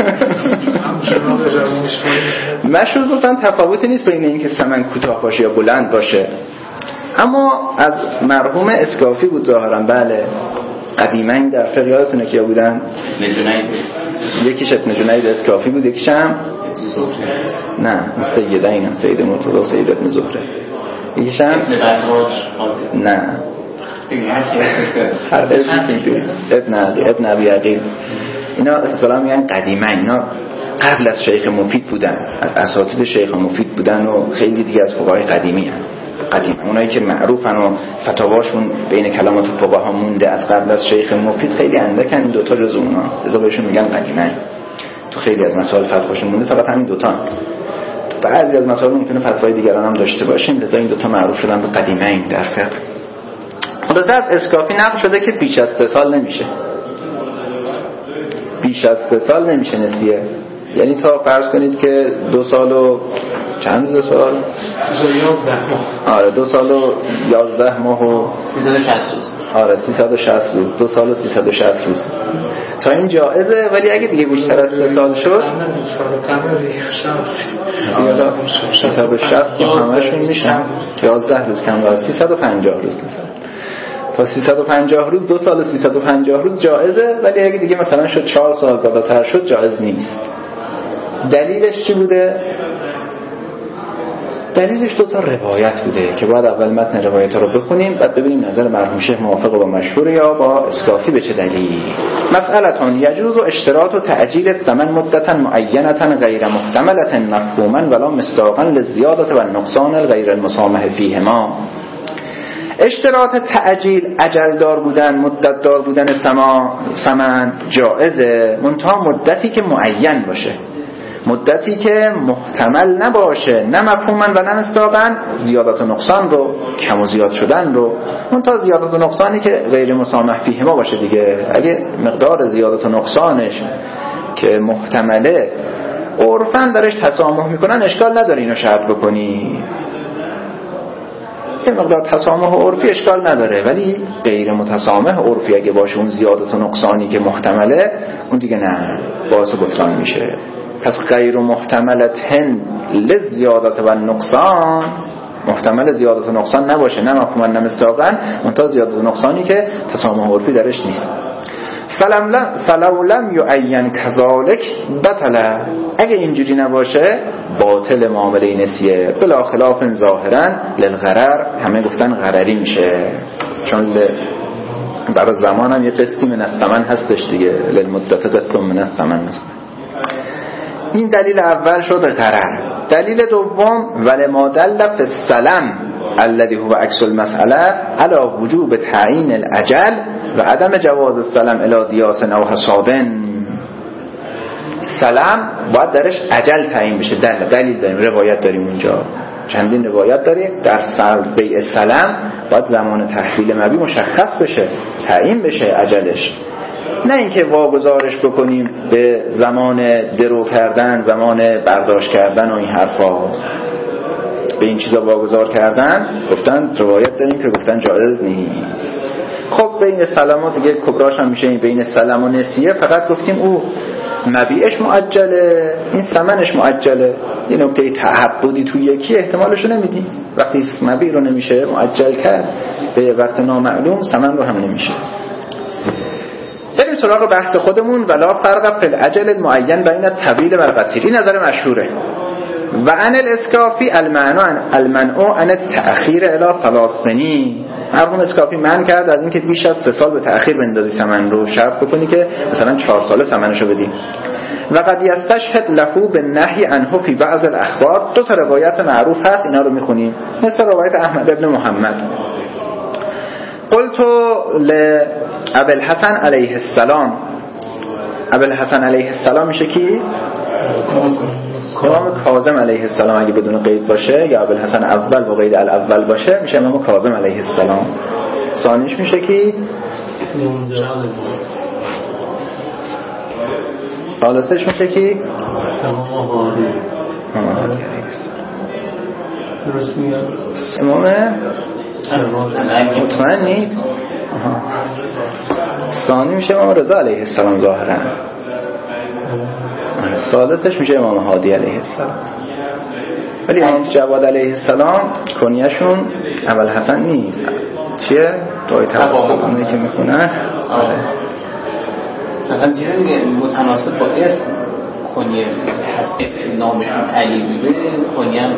Speaker 1: مشهور گفتن تفاوتی نیست بین اینکه سمن کوتاه باشه یا بلند باشه. اما از مرحوم اسکافی بود ظاهرا. بله قدیما در فقه یادتونه کیا بودن؟
Speaker 3: نجونید.
Speaker 1: یکیش ابن جنید اسکافی بود، یکیش هم نه سیده این هم سید مرتضی سید ابن زهره، یکیش هم نه هر اسمی ابن علی ابن ابی عقیل. اینا اصلا میگن قدیما، اینا قبل از شیخ مفید بودن، از اساتید شیخ مفید بودن و خیلی دیگه از فقهای قدیمی هم قدیم، اونایی که معروفن و فتاواشون بین کلمات فقها مونده از قبل از شیخ مفید خیلی اندکن. این دوتا جز اونا، لذا بهشون میگن قدیمن. تو خیلی از مسائل فتواشون مونده فقط همین دوتا. بعضی از مسائل ممکنه فتوای دیگران هم داشته باشیم، لذا این دوتا معروف شدن به قدیمین در فقه. خلاصه از اسکافی نقل شده که بیش از سه سال نمیشه، بیش از سه سال نمیشه نسیه. یعنی تا فرض کنید که دو سال و چند روز سال؟
Speaker 2: یازده ماه.
Speaker 1: آره دو سال و یازده ماه و
Speaker 3: سیصد و شصت روز.
Speaker 1: آره سیصد و شصت روز. دو سال و سیصد و شصت روز تا این جائزه. ولی اگه دیگه بیشتر از سه سال شد سیصد و شصت همشون میشن یازده روز کم داره، سیصد و پنجاه روز. تا سیصد و پنجاه روز، دو سال و سیصد و پنجاه روز جائزه. ولی اگه دیگه مثلا شد چهار سال بالاتر شد جائز نیست. دلیلش چی بوده؟ دلیلش دو تا روایت بوده که باید اول متن روایت رو بخونیم بعد ببینیم نظر مرحوم شیخ موافق با مشهور یا با اسکافی به چه دلیل. مسئلتون یجوز اشتراط و تعجیل الثمن مدتا معینتا غیر محتملة مفهوما ولا مصداقا للزیادة و النقصان الغیر المسامح فیهما. اشتراط تعجیل، اجل دار بودن، مدت دار بودن ثمن جائزه، منتها مدتی که معین باشه. مدتی که محتمل نباشه، نه مفهوماً و نه مصداقاً، زیادت و نقصان رو، کم و زیاد شدن رو. اون تا زیادت و نقصانی که غیر مسامح فیه ما باشه دیگه. اگه مقدار زیادت و نقصانش که محتمله عرفاً درش تسامح میکنن، اشکال نداره اینو شرط بکنی. یه مقدار تسامح عرفی اشکال نداره، ولی غیر متسامح عرفی اگه باشه اون زیادت و نقصانی که محتمله، اون دیگه نه، باعث بطلان میشه. پس غیر محتملتن لزیادت و نقصان، محتمل زیادت و نقصان نباشه، نه مفهوما نه مصداقاً، منتها زیادت و نقصانی که تسامح عرفی درش نیست. فلو لم یعین کذالک بطل، اگه اینجوری نباشه باطل معامله نسیه. بلا خلاف ظاهرا للغرر، همه گفتن غرری میشه، چون برای زمان هم یه قسطی من الثمن هستش دیگه، للمدت قسط من الثمن. این دلیل اول شد غرر. دلیل دوم ولما دل فی السلم الذي هو عکس المسأله على وجوب تعیین الاجل و عدم جواز السلم الی دیاس او حسادن. سلم باید درش اجل تعیین بشه. دل دلیل داریم، روایت داریم اونجا، چندین روایت داریم. در بیع سلم باید زمان تحویل مبیع مشخص بشه، تعیین بشه اجلش، نه اینکه واگذارش بکنیم به زمان درو کردن، زمان برداشت کردن و این حرفا. به این چیزا واگذار کردن، گفتن روایت داریم که گفتن جایز نیست. خب بین سلم و دیگه کبراش هم میشه این بین سلم و نسیه. فقط گفتیم او مبیعش معجله، این ثمنش معجله. این نکته تعبدی تو یکی احتمالشو نمیدیم. وقتی مبیع رو نمیشه معجل کرد به وقت نامعلوم، ثمن رو هم نمیشه. بریم سراغ بحث خودمون. ولا فرق فی الاجل المعین بین الطویل و القصیر. این نظر مشهوره. و ان الاسکافی المعنى المنع عن التأخیر الی ثلاث سنین. مرحوم اسکافی منع کرد از اینکه بیش از سه سال به تأخیر بندازی ثمن رو، شرط بکنی که مثلا چهار ساله ثمنشو بدی. و قد یستشهد له بالنهی عنه فی بعض الاخبار. دو تا روایت معروف هست، اینا رو میخونیم، مثل روایت احمد ابن محمد. قلت لابی الحسن علیه السلام. ابی الحسن علیه السلام میشه کی؟ امام کاظم علیه السلام اگه بدون قید باشه، یا ابی الحسن اول با قید الاول باشه میشه امام کاظم علیه السلام. ثانیش میشه کی؟ ثالثش میشه کی؟ امام مطمئنی؟ ثانی میشه امام رضا علیه السلام ظاهرا. ثالثش میشه امام هادی علیه السلام. ولی امام جواد علیه السلام کنیشون اول حسن نیست. چیه؟ دعای توسط که میخونن. آره
Speaker 3: مثلا چیزی دیگه متناسب با اسم کنیه هست، نامشون علی بوده، کنیه هم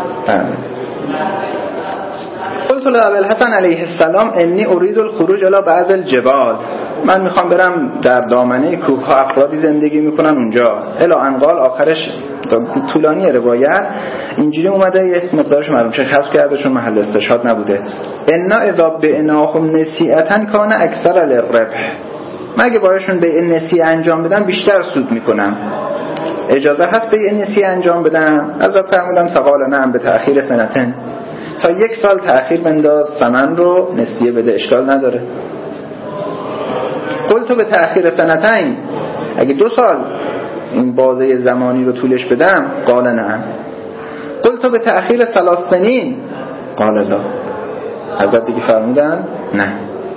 Speaker 3: قلت لابی الحسن علیه السلام انی ارید الخروج الی بعض الجبال. من میخوام برم در دامنه کوه ها، افرادی زندگی میکنن اونجا. الی انقال آخرش طولانی روایت اینجوری اومده، یک مقدارش معلوم شه حذف کرده چون محل استشهاد نبوده. انا اذا بعناهم نسیئه کان اکثر للربح. مگه بایشون به نسیه انجام بدم بیشتر سود میکنم. اجازه هست به نسیه انجام بدم؟ حضرت فرمودن فقال نعم به تأخیر سنتن. تا یک سال تأخیر بنداز ثمن رو، نسیه بده، اشکال نداره. قلت تو به تأخیر سنتین، اگه دو سال این بازه زمانی رو طولش بدم؟ قال نعم. قلت تو به تأخیر ثلاث سنین؟ قال لا. حضرت دیگه فرمودن نه.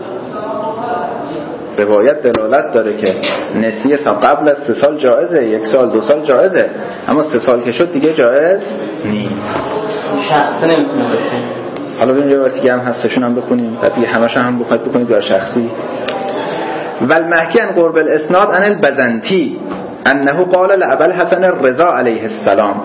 Speaker 3: روایت دلالت داره که نسیه تا قبل از سه سال جایزه، یک سال دو سال جایزه، اما سه سال که شد دیگه جایز نیست. شخصی نمیتونه باشه.
Speaker 1: حالا ببینیم روایتی که هم هستشون هم بخونیم، بعد دیگه همش هم بخونید بکنید بر شخصی. والمحکی عن قرب الاسناد عن البزنتی انه قال لابی الحسن الرضا علیه السلام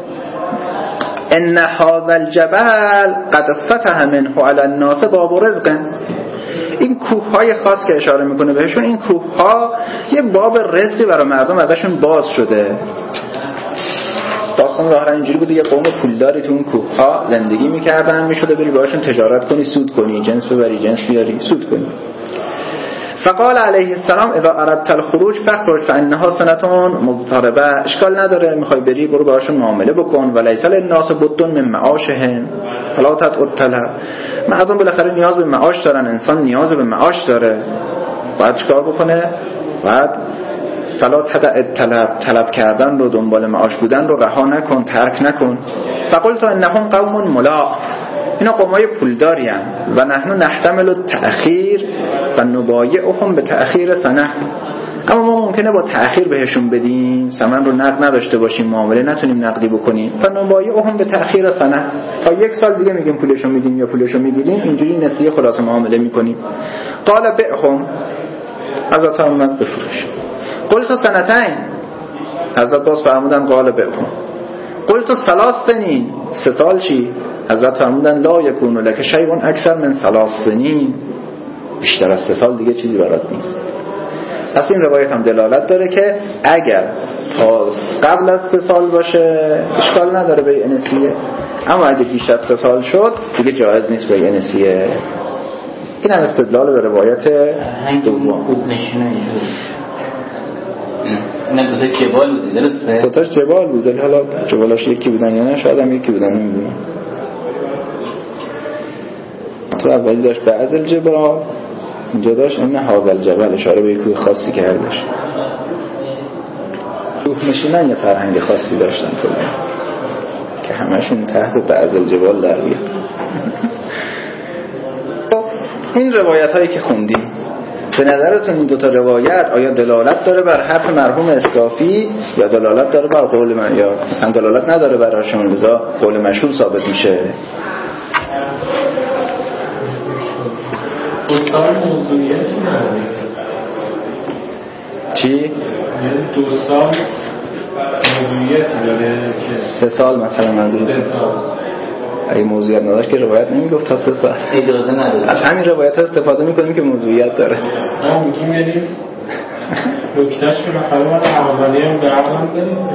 Speaker 1: ان هذا الجبل قد فتح منه على الناس باب رزق. این کوههای خاص که اشاره میکنه بهشون، این کوهها یه باب رزقی برای مردم ازشون باز شده. داستان ظاهرا اینجوری بوده یه قوم پولداری تو اون کوهها زندگی میکردن، میشده بری باهاشون تجارت کنی، سود کنی، جنس ببری، جنس بیاری، سود کنی.
Speaker 3: فقال علیه السلام اذا اردت الخروج فخرج فانها سنة مضطربه، اشکال نداره میخوای بری برو باهاشون معامله بکن. ولیس للناس بد من معاشهم فلا تطع الطلب، مردم بالاخره نیاز به معاش دارن، انسان نیاز به معاش داره، باید چیکار بکنه؟ باید فلا تدع الطلب، طلب کردن رو، دنبال معاش بودن رو رها نکن، ترک نکن. فقلت انهم قوم ملاء، اینا قومای پولداری هستند و نحن نحتمل التأخیر و نبایعهم به تأخیر سنه، اما ما ممکنه با تأخیر بهشون بدیم، ثمن رو نقد نداشته باشیم، معامله نتونیم نقدی بکنیم. و نبایعهم به تأخیر سنه، تا یک سال دیگه میگیم پولشو میدیم یا پولشو میگیریم، اینجوری نسیه خلاص معامله میکنیم. قال بعهم، حضرت اومد بفروش. قلت سنتین، حضرت باز فرمودن قال بعهم. قلت ثلاث سنین، سه سال چی؟ حضرت فرمودن لا یکون لک شیء اکثر من ثلاث سنین، بیشتر از سه سال دیگه چیزی برات نیست. پس این روایت هم دلالت داره که اگر تا قبل از سه سال باشه اشکال نداره بیع نسیه، اما اگه بیش از سه سال شد دیگه جایز نیست بیع نسیه. این هم استدلال به روایت دوم.
Speaker 4: خوب نشونه اینجور نه دوتاش جبال بودی، درسته؟
Speaker 3: دوتاش جبال بود، حالا جبالاش یکی بودن یا نه، شاید هم یکی بودن، نمیدونم. تو اولی داشت بعض الجبال، اینجا داشت این هذا الجبل، اشاره به یک کوه خاصی کردش. کوه نشینان یه فرهنگ خاصی داشتن کلا که همشون تحت بعض الجبال در بیاد. این روایت هایی که خوندیم به نظرتون این دوتا روایت آیا دلالت داره بر حرف مرحوم اسکافی یا دلالت داره بر قول من، یا مثلا دلالت نداره براشون لذا قول مشهور ثابت میشه؟
Speaker 5: دوستان موضوعیتی نداره.
Speaker 3: چی؟
Speaker 5: یعنی دو سال موضوعیتی داره که
Speaker 3: سه سال مثلا منظور
Speaker 5: سه سال
Speaker 3: اگه موضوعیت نداشت که روایت نمیگفت تا سه سال.
Speaker 4: اجازه نداره.
Speaker 3: از همین روایت ها استفاده میکنیم که موضوعیت داره.
Speaker 5: ما میگیم یعنی نکتهش که بخواهی باید عملی هم به عقل بریسته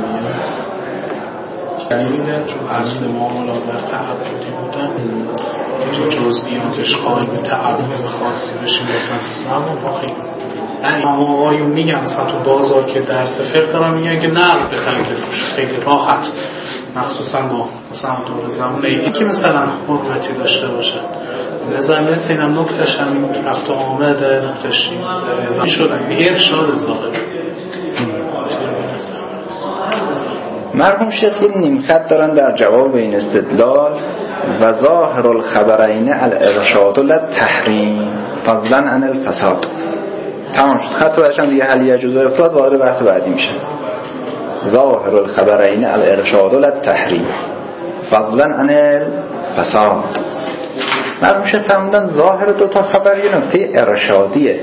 Speaker 2: چون اصل معاملات در تعبدی بودن که تو جزئیاتش قائل به تعبد خاصی بشیم نسبت زمان باقی. اما آقایون میگن مثلا تو بازار که درس فقه دارن میگن که نقد بخرید بفروش، خیلی راحت، مخصوصا با مثلا دور زمانه ای که مثلا حرمتی داشته باشه. نظر اینم نکتش همین رفت آمده نکتش نظر شدن ارشاد ظاهر.
Speaker 3: مرحوم شیخ این نیمخط دارن در جواب این استدلال و ظاهر الخبرین الارشاد للتحریم فضلا عن الفساد. تمام شد، خط روش هم دیگه حلیه جزء افراد، وارد بحث بعدی میشه. ظاهر الخبرین الارشاد للتحریم فضلا عن الفساد. مرحوم شیخ فرمودن ظاهر دو تا خبر یه نکته ارشادیه،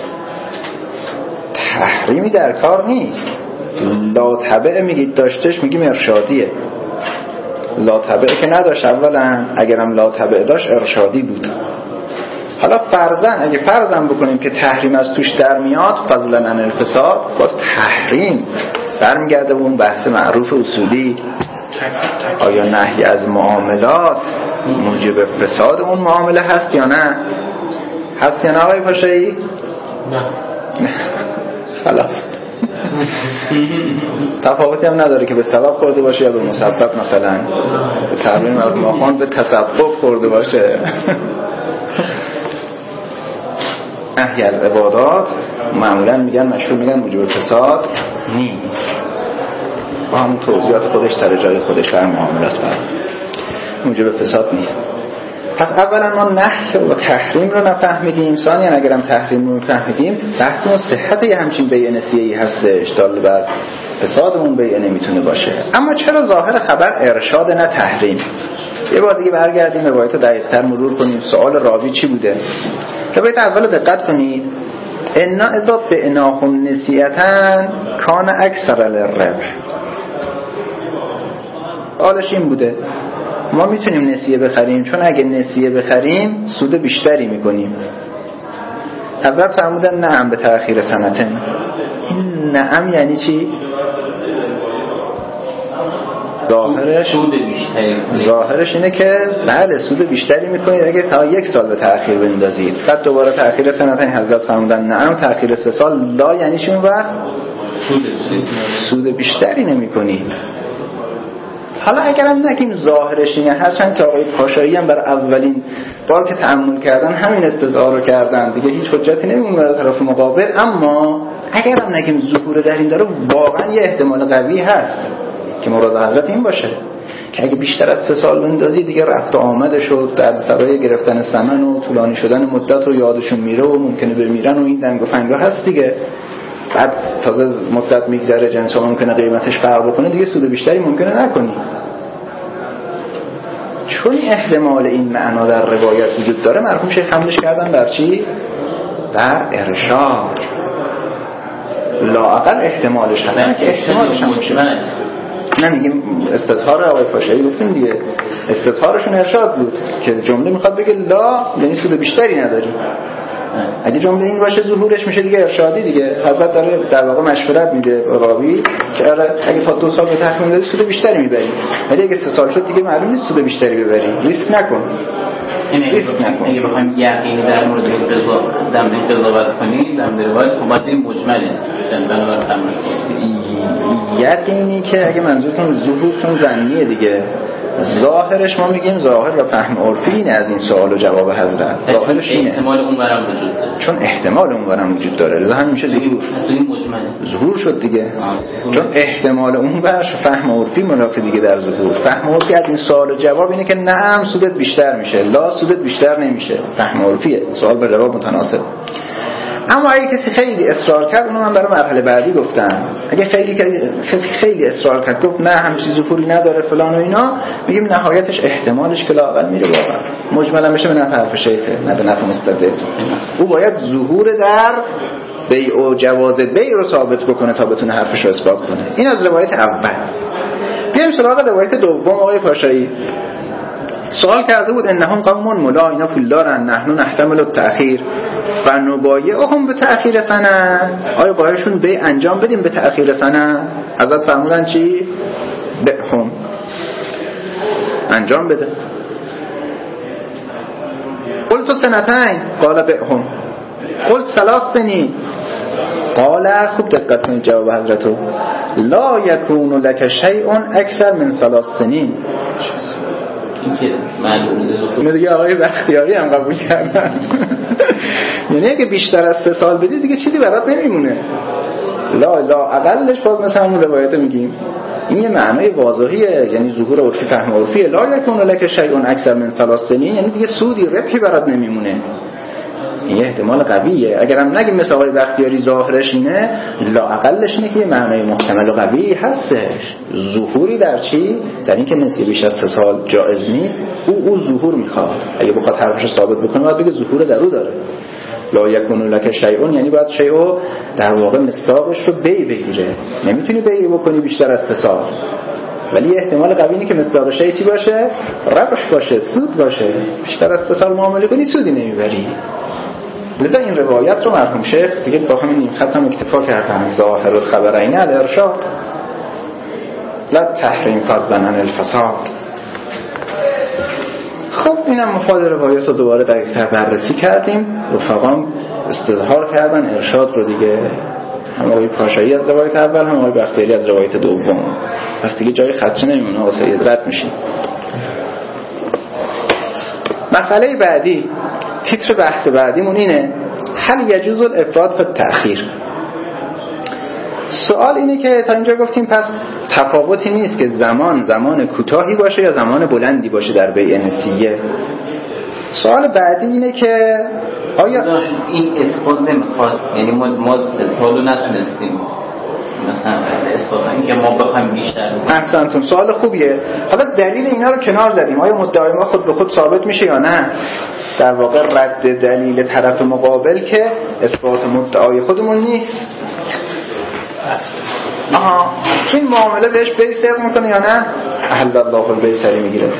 Speaker 3: تحریمی در کار نیست. لا تبع میگید داشتش، میگیم ارشادیه. لا تبع که نداشت اولا، اگرم لا تبع داشت ارشادی بود. حالا فرضاً اگه فرضاً بکنیم که تحریم از توش در میاد فضلا عن الفساد، باز تحریم برمیگرده به اون بحث معروف اصولی، آیا نهی از معاملات موجب فساد اون معامله هست یا نه؟ هست یا نه آقای پاشایی؟
Speaker 5: نه.
Speaker 3: خلاص تفاوتی هم نداره که به سبب خورده باشه یا به مسبب، مثلا به تعبیر مرحوم آخوان به تسبب خورده باشه. نهی از عبادات معمولا میگن مشهور میگن موجب فساد نیست، با همون توضیحات خودش سر جای خودش در معاملات برد موجب فساد نیست. پس اولا ما نهی و تحریم رو نفهمیدیم، ثانیا اگرم تحریم رو نفهمیدیم بحثمون صحت یه همچین بیع نسیه‌ای هستش، دال بر فسادمون بیع نمیتونه باشه. اما چرا ظاهر خبر ارشاد نه تحریم؟ یه بار دیگه برگردیم روایت رو دقیق‌تر مرور کنیم. سوال راوی چی بوده؟ روایت اول رو دقت کنید. انا اذا بعناهم نسیئتا کان اکثر الربح. حالش این بوده ما میتونیم نسیه بخریم، چون اگه نسیه بخریم سود بیشتری میکنیم. حضرت فرمودن نعم به تأخیر سنتین. این نعم یعنی چی؟ ظاهرش
Speaker 4: سود بیشتری
Speaker 3: ظاهرش اینه که بله سود بیشتری میکنید اگه تا یک سال به تأخیر بندازید. بعد دوباره تأخیر سنتین حضرت فرمودن نعم تأخیر سه سال لا یعنی چی اون وقت؟
Speaker 4: سود
Speaker 3: سود بیشتری نمیکنید. حالا اگرم نگیم ظاهرش اینه، هرچند که آقای پاشایی هم بر اولین بار که تأمل کردن همین استظهار رو کردن دیگه هیچ حجتی نمیمونه برای طرف مقابل، اما اگرم نگیم ظهور در این داره واقعا یه احتمال قوی هست که مراد حضرت این باشه که اگه بیشتر از سه سال بندازی دیگه رفت و آمده شد در سرای گرفتن ثمن و طولانی شدن مدت رو یادشون میره و ممکنه بمیرن و این دنگ و فنگا هست دیگه. بعد تازه مدت میگذره جنس ها ممکنه قیمتش فرق بکنه دیگه سود بیشتری ممکنه نکنی. چون احتمال این معنا در روایت وجود داره مرحوم شیخ حملش کردن بر چی؟ بر ارشاد. لااقل احتمالش هست نه که احتمالش هم باشه. نمیگیم استظهار آقای پاشایی گفتیم دیگه استظهارشون ارشاد بود که جمله میخواد بگه لا یعنی سود بیشتری نداری. اگه جمله این باشه ظهورش میشه دیگه ارشادی دیگه. حضرت داره در واقع مشورت میده راوی که آره اگه تا دو سال به تأخیر میدادی سود بیشتری میبری، ولی اگه سه سال شد دیگه معلوم نیست سود بیشتری ببری. ریسک نکن. ریسک نکن.
Speaker 4: اگه بخوایم یقینی در مورد قضا در مورد قضاوت کنیم در مورد روایت خب باید این مجمله بنابر تمرین
Speaker 3: یقینی که اگه منظورتون ظهورتون ظنیه دیگه. ظاهرش ما میگیم ظاهر و فهم عرفی اینه از این سوال و جواب حضرت. ظاهرش اینه
Speaker 4: احتمال اونورم وجود داره.
Speaker 3: چون احتمال اونورم وجود داره لذا همین میشه ظهور.
Speaker 4: اصلا این مجمله
Speaker 3: ظهور شد دیگه. چون احتمال اونورش فهم عرفی منافی دیگه در ظهور. فهم عرفی از این سوال و جواب اینه که نعم سودت بیشتر میشه، لا سودت بیشتر نمیشه. فهم عرفیه، سوال با جواب متناسب. اما اگه کسی خیلی اصرار کرد، اونو من برای مرحله بعدی گفتم، اگه خیلی کسی خیلی اصرار کرد گفت نه همچین ظهوری نداره فلان و اینا، میگیم نهایتش احتمالش که لااقل میره واقعا مجملا میشه به نفع حرف شیخه نه به نفع مستدل. او باید ظهور در بیع و جواز بیع رو ثابت بکنه تا بتونه حرفش رو اثبات کنه. این از روایت اول. بیایم سراغ روایت دوم. آقای پاشایی سوال کرده بود انهم قوم ملا، اینا پول دارن، نحن نحتمل التأخیر فنبایعهم به تأخیر سنه. آیا باهاشون بیع انجام بدیم به تأخیر سنه؟ حضرت فرمودن چی؟ بهم انجام بده. قلت سنتین قال بهم قلت ثلاث سنین قال خوب دقت کنید جواب حضرتو لا یکون لک شیء اکثر من ثلاث سنین.
Speaker 4: این که معلومه
Speaker 3: دیگه آقای بختیاری هم قبول کردن. یعنی اگه بیشتر از سه سال بدی دیگه چیزی برات نمیمونه. لا لا اقلش باز مثل همون روایت میگیم این یه معنای واضحیه، یعنی ظهور عرفی فهم عرفیه. لا یکون لک شیء اکثر من ثلاث سنین یعنی دیگه سودی ربحی برات نمیمونه. این احتمال قویه. اگرم نگیم مثل آقای بختیاری ظاهرش اینه، لا اقلش اینه که یه معنای محتمل و قوی هستش. ظهوری در چی؟ در این که نسیه بیش از سه سال جایز نیست. او او ظهور میخواد. اگه بخواد حرفش ثابت بکنه باید بگه ظهور در او داره. لا یکون لک شیء یعنی باید شیء در واقع مصداقش رو بی بگیره. نمیتونی بی بکنی بیشتر از سه سال، ولی احتمال قوی اینه که مصداق شیء چی باشه؟ ربح باشه، سود باشه. بیشتر از سه سال معامله کنی سودی نمیبری. لذا این روایت رو مرحوم شیخ دیگه با همین نیم خط هم اکتفا کردن. ظاهر الخبرین الارشاد لا تحریم فضلن الفساد. خب اینم مفاد روایت رو دوباره دقیق‌تر بررسی کردیم. رفقام استظهار کردن ارشاد رو دیگه، هم آقای پاشایی از روایت اول هم آقای بختیاری از روایت دوم. پس دیگه جای خدشه نمیمونه، واسه رد میشیم. مسئله بعدی، تیتر بحث بعدیمون اینه هل یجوز الافراد فی التأخیر. سوال اینه که تا اینجا گفتیم پس تفاوتی نیست که زمان زمان کوتاهی باشه یا زمان بلندی باشه در بیع نسیه. سوال بعدی اینه که آیا
Speaker 4: این اثبات نمیخواد، یعنی ما ما اثباتو نتونستیم مثلا اثبات این که ما بخوایم بیشتر.
Speaker 3: احسنتون، سوال خوبیه. حالا دلیل اینا رو کنار زدیم، آیا مدعای ما خود به خود ثابت میشه یا نه؟ در واقع رد دلیل طرف مقابل که اثبات مدعای خودمون نیست. آها این معامله بهش بی صدق میکنه یا نه؟ احل الله البیع سری میگیره.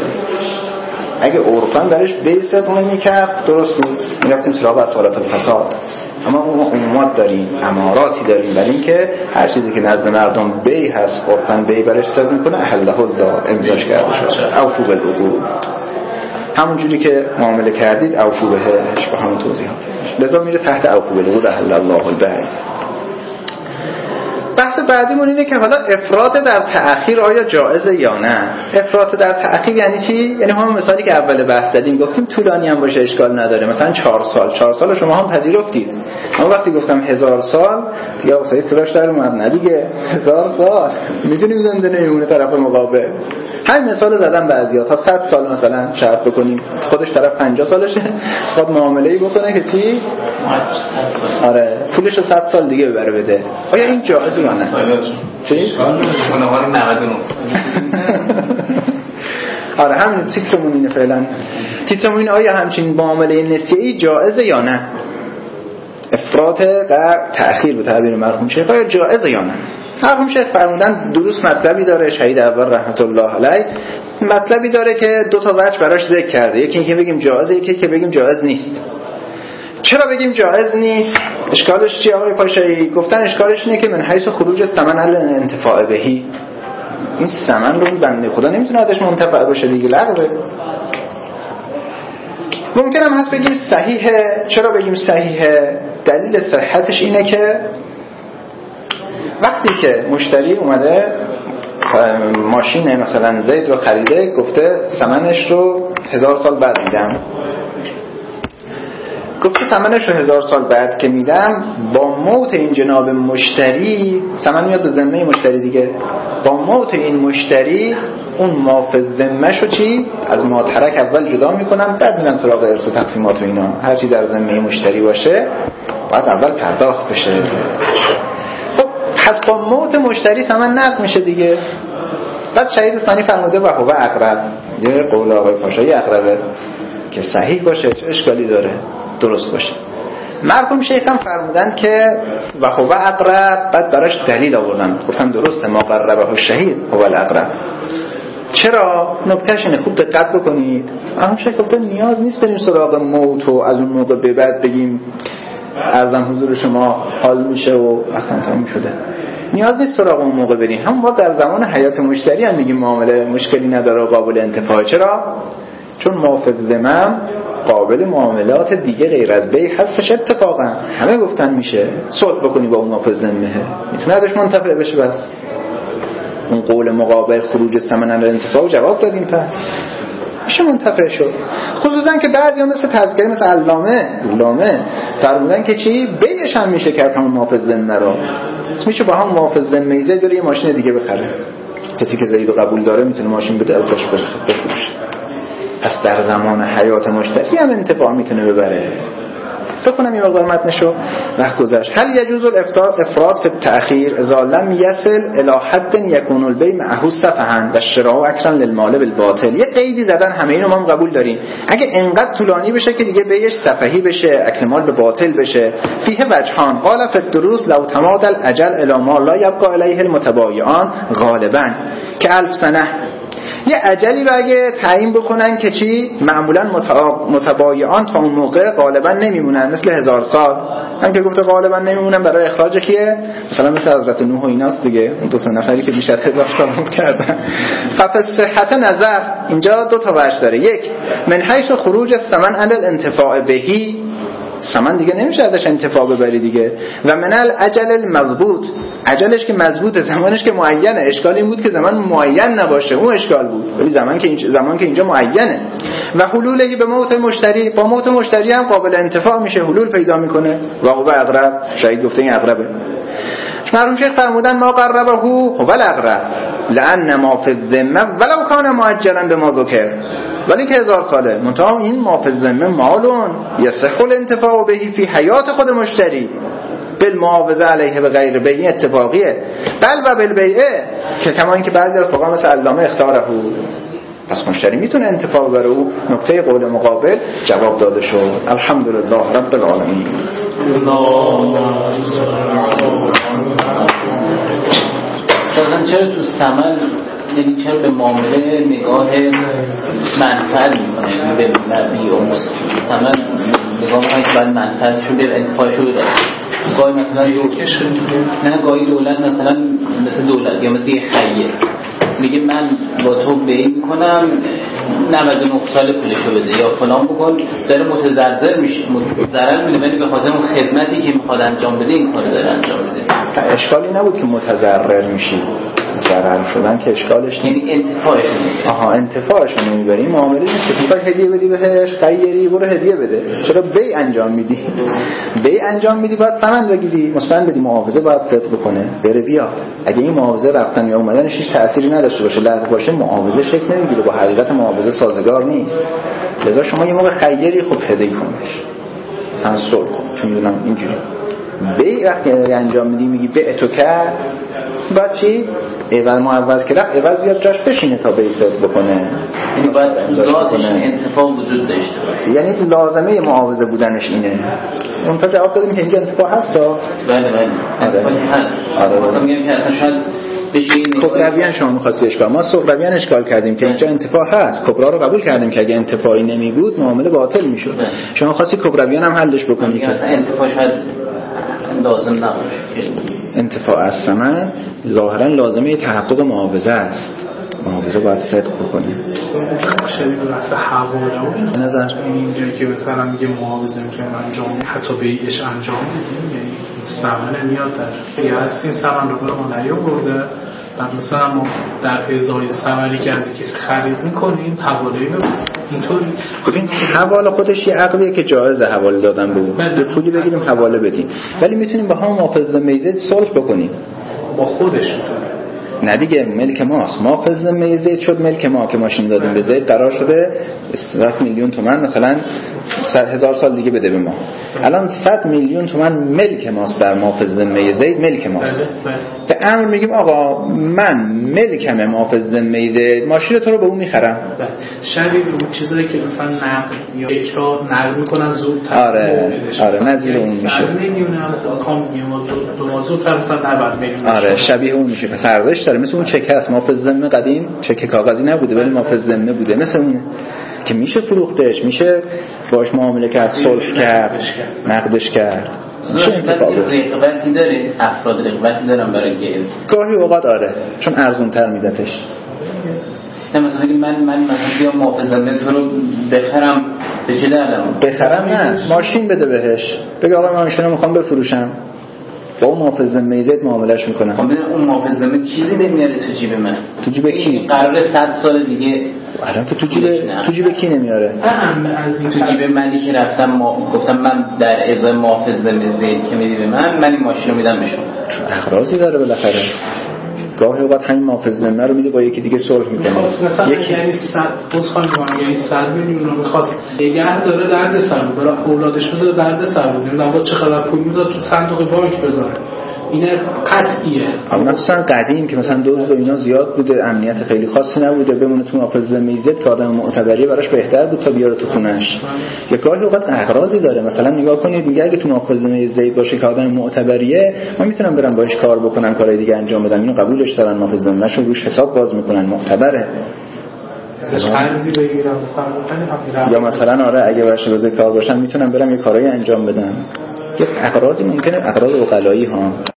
Speaker 3: اگه عرفاً برش بی صدق نمیکرد درست بود، میرفتیم سراغ اصالت الفساد.
Speaker 1: اما عمومات داریم، اماراتی داریم برای اینکه هر چیزی که نزد مردم بی هست قربان بی برش صدق میکنه احله الله امضاش کرده شده. اوفو بالعقود، همون جوری که معامله کردید اوفو بهش، با همون توضیحات لذا میره تحت اوفو بالعقود احل الله البیع. بحث بعدیمون اینه که حالا افراط در تأخیر آیا جائزه یا نه؟ افراط در تأخیر یعنی چی؟ یعنی همون مثالی که اول بحث زدیم گفتیم طولانی هم باشه اشکال نداره، مثلا چهار سال چهار سال شما هم پذیرفتید. اما وقتی گفتم هزار سال دیگه واسه صداش در اومد، نه دیگه هزار سال میدونیم زنده نمیمونه طرف مقابل. همین مثال زدم بعضیا تا صد سال مثلا شرط بکنیم، خودش طرف پنجاه سالشه خود معامله‌ای بکنه که چی؟ آره پولشو صد سال دیگه ببره بده. آیا این جایزه یا نه؟ چی؟
Speaker 4: اونها رو نود و نه.
Speaker 1: آره همین تیترمون اینه فعلا. تیترمون اینه آیا همچین معامله نسیه‌ای جایزه یا نه؟ افراط در تأخیر به تعبیر مرحوم شیخ آیا جایزه یا نه؟ مرحوم شیخ فرمودن درست مطلبی داره، شهید اول رحمت الله علیه مطلبی داره که دو تا وجه براش ذکر کرده، یکی اینکه بگیم جایزه، یکی که بگیم جایز نیست. چرا بگیم جایز نیست؟ اشکالش چیه آقای پاشایی؟ گفتن اشکالش اینه که من حیث خروج ثمن الانتفاع بهی، این ثمن رو بنده خدا نمیتونه ازش منتفع بشه دیگه، لغوه. ممکن هم هست بگیم صحیحه. چرا بگیم صحیحه؟ دلیل صحتش اینه که وقتی که مشتری اومده ماشین مثلا زید رو خریده، گفته ثمنش رو هزار سال بعد میدم، گفته ثمنش رو هزار سال بعد که میدم، با موت این جناب مشتری ثمن میاد به ذمه مشتری دیگه، با موت این مشتری اون مافز ذمه‌شو چی از ماتحرک اول جدا میکنم، بعد میرن سراغ ارث و تقسیمات و اینا. هر چی در ذمه مشتری باشه باید اول پرداخت بشه. پس با موت مشتری ثمن نقد میشه دیگه. بعد شهید ثانی فرموده و هو اقرب، یه قول آقای پاشایی اقربه که صحیح باشه، چه اشکالی داره، درست باشه. مرحوم شیخ هم فرمودن که و هو اقرب، بعد براش دلیل آوردن، گفتن درسته ما قربه الشهید هو الاقرب. چرا؟ نکتهش اینه، خوب دقت بکنید. مرحوم شیخ گفتن نیاز نیست بریم سراغ موت و از اون موقع به بعد بگیم ارزم حضور شما حال میشه و اصلا تمام شده. نیاز نیست سراغ اون موقع بریم، هم ما در زمان حیات مشتری هم میگیم معامله مشکلی نداره و قابل انتفاع. چرا؟ چون محافظ ذمم قابل معاملات دیگه غیر از بیع هستش. اتفاقا همه گفتن میشه صلح بکنی با اون محافظ ذمه، میتونه ازش منتفع بشه. بس اون قول مقابل خروج ثمن الانتفاع جواب دادیم، پس میشه منتفع شد. خصوصا که بعضی هم مثل تذکری مثل علامه علامه فرمودن که چی بیعش هم میشه کرد همون محافظ ذمه رو، میشه با هم محافظ ذمه زید بره یه ماشین دیگه بخره. کسی که زید و قبول داره میتونه ماشین بده الکاش بفروشه. پس در زمان حیات مشتری هم انتفاع میتونه ببره. بخونم این مقدار متنشو، وقت گذشت. هل یجوز الافراط فی التأخیر اذا لم یصل الی حد یکون البیع معه سفها و الشراء اکرا للمال بالباطل. یه قیدی زدن، همه اینو ما هم قبول داریم، اگه انقدر طولانی بشه که دیگه بیعش سفهی بشه، اکل مال به باطل بشه. فیه وجهان، قال فی الدروس لو تماد الاجل الی ما لا یبقى الیه المتبایعان غالبا که الف سنه. یه اجلی رو اگه تعیین بکنن که چی معمولا متبایعان تا اون موقع غالبا نمیمونن، مثل هزار سال هم که گفته غالبا نمیمونن برای اخراج کیه، مثلا مثل حضرت نوح و ایناست دیگه، اون دو سه نفری که بیشتر هزار سال هم کردن. فپس صحت نظر اینجا دو تا وجه داره. یک، من حیث خروج الثمن عن الانتفاع بهی، ثمن دیگه نمیشه ازش انتفاع ببری دیگه. و من الاجل المضبوط، اجلش که مضبوطه، زمانش که معینه. اشکال این بود که زمان معین نباشه، اون اشکال بود، ولی زمان که اینجا زمان که اینجا معینه. و حلولی به موت مشتری، با موت مشتری هم قابل انتفاع میشه، حلول پیدا میکنه. و هو اقرب، شاید گفته این اقربه. مرحوم شیخ فرمودن ما قربه هو الاقرب لان ما فی الذمه ولو کان معجلا به ما ذکر، ولی که هزار ساله منتها این ما فی الذمه مالون یصح الانتفاع بهی فی حیات خود مشتری بالمعاوضه علیه به غیر بیع اتفاقیه، بل و بالبیعه که کما اینکه بعضی از فقها مثل علامه اختاره بود. پس مشتری میتونه انتفاع ببره. او نکته قول مقابل جواب داده شد. الحمدلله رب العالمین.
Speaker 4: مثلا چرا تو ثمن، یعنی چرا به معامله نگاه منفعت میکنه به بیع و ثمن نگاه می‌کنید که بعد منفعت شده انتفاع شده گاهی مثلا نه گاهی دولت مثلا مثل دولت یا مثل یه خیر میگه من با تو بیع میکنم نود و نه سال پولشو بده یا فلان بکن، داره متضرر میشه ضرر میده ولی به خاطر اون خدمتی که میخواد انجام بده این کارو داره انجام میده.
Speaker 3: اشکالی نبود که متضرر میشی، ضرر شدن که اشکالش
Speaker 4: یعنی انتفاعش نمیبری.
Speaker 3: آها انتفاعش نمیبری. معامله نیست که میخوای هدیه بدی بهش خیری برو هدیه بده، چرا بیع انجام میدی؟ بیع انجام میدی باید ثمن بگیری، مثلا بدی محافظه باید صدق بکنه بره بیا. اگه این محافظه رفتن یا اومدنش هیچ تأثیری نداشته باشه لغو باشه محافظه شکل نمیگیره، با حقیقت محافظه سازگار نیست. لذا شما یه موقع خیری خوب هدیه کنیش مثلا صلح، چون میدونم اینجوری بیع وقتی انجام میدی میگی بیع تو کرد بعد چی؟ اول معوض که رفت اول بیاد جاش بشینه تا بیع صدق بکنه.
Speaker 4: یعنی باید لازمش انتفاع وجود داشته باشه،
Speaker 3: یعنی لازمه معاوضه بودنش اینه. اون تا جواب دادیم که اینجا انتفاع هست تا
Speaker 4: بله بله انتفاعی هست.
Speaker 3: آره
Speaker 4: مثلا میگم که اصلا شاید
Speaker 3: کبرویان شما می‌خواستی اشکال، ما صغرویان اشکال کردیم که اینجا انتفاع هست، کبرا رو قبول کردیم که اگه انتفاعی نمی بود معامله باطل میشد. شما خواستی کبرویان هم حلش بکنید
Speaker 4: که اصلا انتفاع شاید لازم نباشه.
Speaker 3: انتفاع از ثمن ظاهرا لازمه تحقق معاوضه است، معاوضه باید صدق بکنه.
Speaker 2: شبیه بحث حواله اون
Speaker 3: به نظر
Speaker 2: اینجایی که مثلا میگه معاوضه میکنیم انجام حتی بیعش انجام بدیم، یعنی ثمن میاد در یه هستیم ثمن رو به ما نیاورده بعد مثلا ما در ازای ثمنی که از کسی خرید میکنیم حواله بکنیم اینطوری.
Speaker 3: خب این حواله خودش یه عقلیه که جایزه حواله دادن به اون یه پولی بگیریم حواله بدیم، ولی میتونیم با هم محافظ ذمه صلح بکنیم با
Speaker 2: خودش میتونیم.
Speaker 3: نه دیگه ملک ماست، ما محافظ ذمه زید شد ملک ما که ماشین دادیم به زید قرار شده صد میلیون تومان مثلا صد هزار سال دیگه بده به ما. الان صد میلیون تومان ملک ماست بر محافظ ذمه زید ملک ماست. به امر میگیم آقا من ملکم محافظ ذمه زید ماشین تو رو به اون میخرم.
Speaker 2: شبیه به اون چیزایی که مثلا نقد یا اکراه نقد میکنن زودتر.
Speaker 3: آره آره نظیر اون میشه.
Speaker 2: صد میلیون هم کام دو زودتر مثلا نود میلیون.
Speaker 3: آره شبیه اون میشه. پس ارزش داره. مثل اون چک هست محافظ ذمه قدیم چک کاغذی نبوده ولی محافظ ذمه بوده، مثل اون که میشه فروختش، میشه باش معامله کرد، صلح کرد، نقدش کرد.
Speaker 4: رقابتی داره، افراد رقابتی دارن برای گیر.
Speaker 3: گاهی اوقات آره چون ارزون تر میدتش.
Speaker 4: نه مثلا اگه من من مثلا بیام محافظم تو رو بخرم به چه دردم؟
Speaker 3: بخرم نه ماشین بده بهش، بگه آقا من ماشین رو میخوام بفروشم، با اون محافظ ذمه معاملهش میکنم.
Speaker 4: خب اون محافظ ذمه چیزی نمیاره تو جیب من.
Speaker 3: تو جیب کی؟
Speaker 4: قراره صد سال دیگه
Speaker 3: الان که تو جیب تو جیب کی نمیاره؟
Speaker 4: تو جیب منی که رفتم ما... گفتم من در ازای محافظ ذمه زید که میدی به من من این ماشین رو میدم به شما.
Speaker 3: اقراضی داره بالاخره. گاهی اوقات همین محافظ ذمه رو میده با یکی دیگه صلح میکنه.
Speaker 2: یکی یعنی صد پوز خواهیم کنم یعنی صد میلیون رو میخواست نگه داره درد سر بود برای اولادش بذاره درد سر بود این نبود چقدر پول میداد تو صندوق بانک بذاره. اینه قطعیه.
Speaker 3: اما مثلا قدیم که مثلا دزد و اینا زیاد بوده امنیت خیلی خاصی نبوده بمونه تو محافظ ذمه زید که آدم معتبری براش بهتر بود تا بیاره تو خونش. یا گاهی اوقات اغراضی داره. مثلا نگاه کنید میگه اگه تو محافظ ذمه زید باشه که آدم معتبریه من میتونم برم باهاش کار بکنم کارهای دیگه انجام بدم، اینو قبولش دارن محافظ ذمه‌شون روش حساب باز میکنن معتبره.
Speaker 2: ازش قرضی بگیرم مثلا
Speaker 3: یا مثلا آره اگه باشه بده کار باشم میتونم برم یه کارایی انجام بدم. یه اغراضی ممکنه اغراض عقلایی ها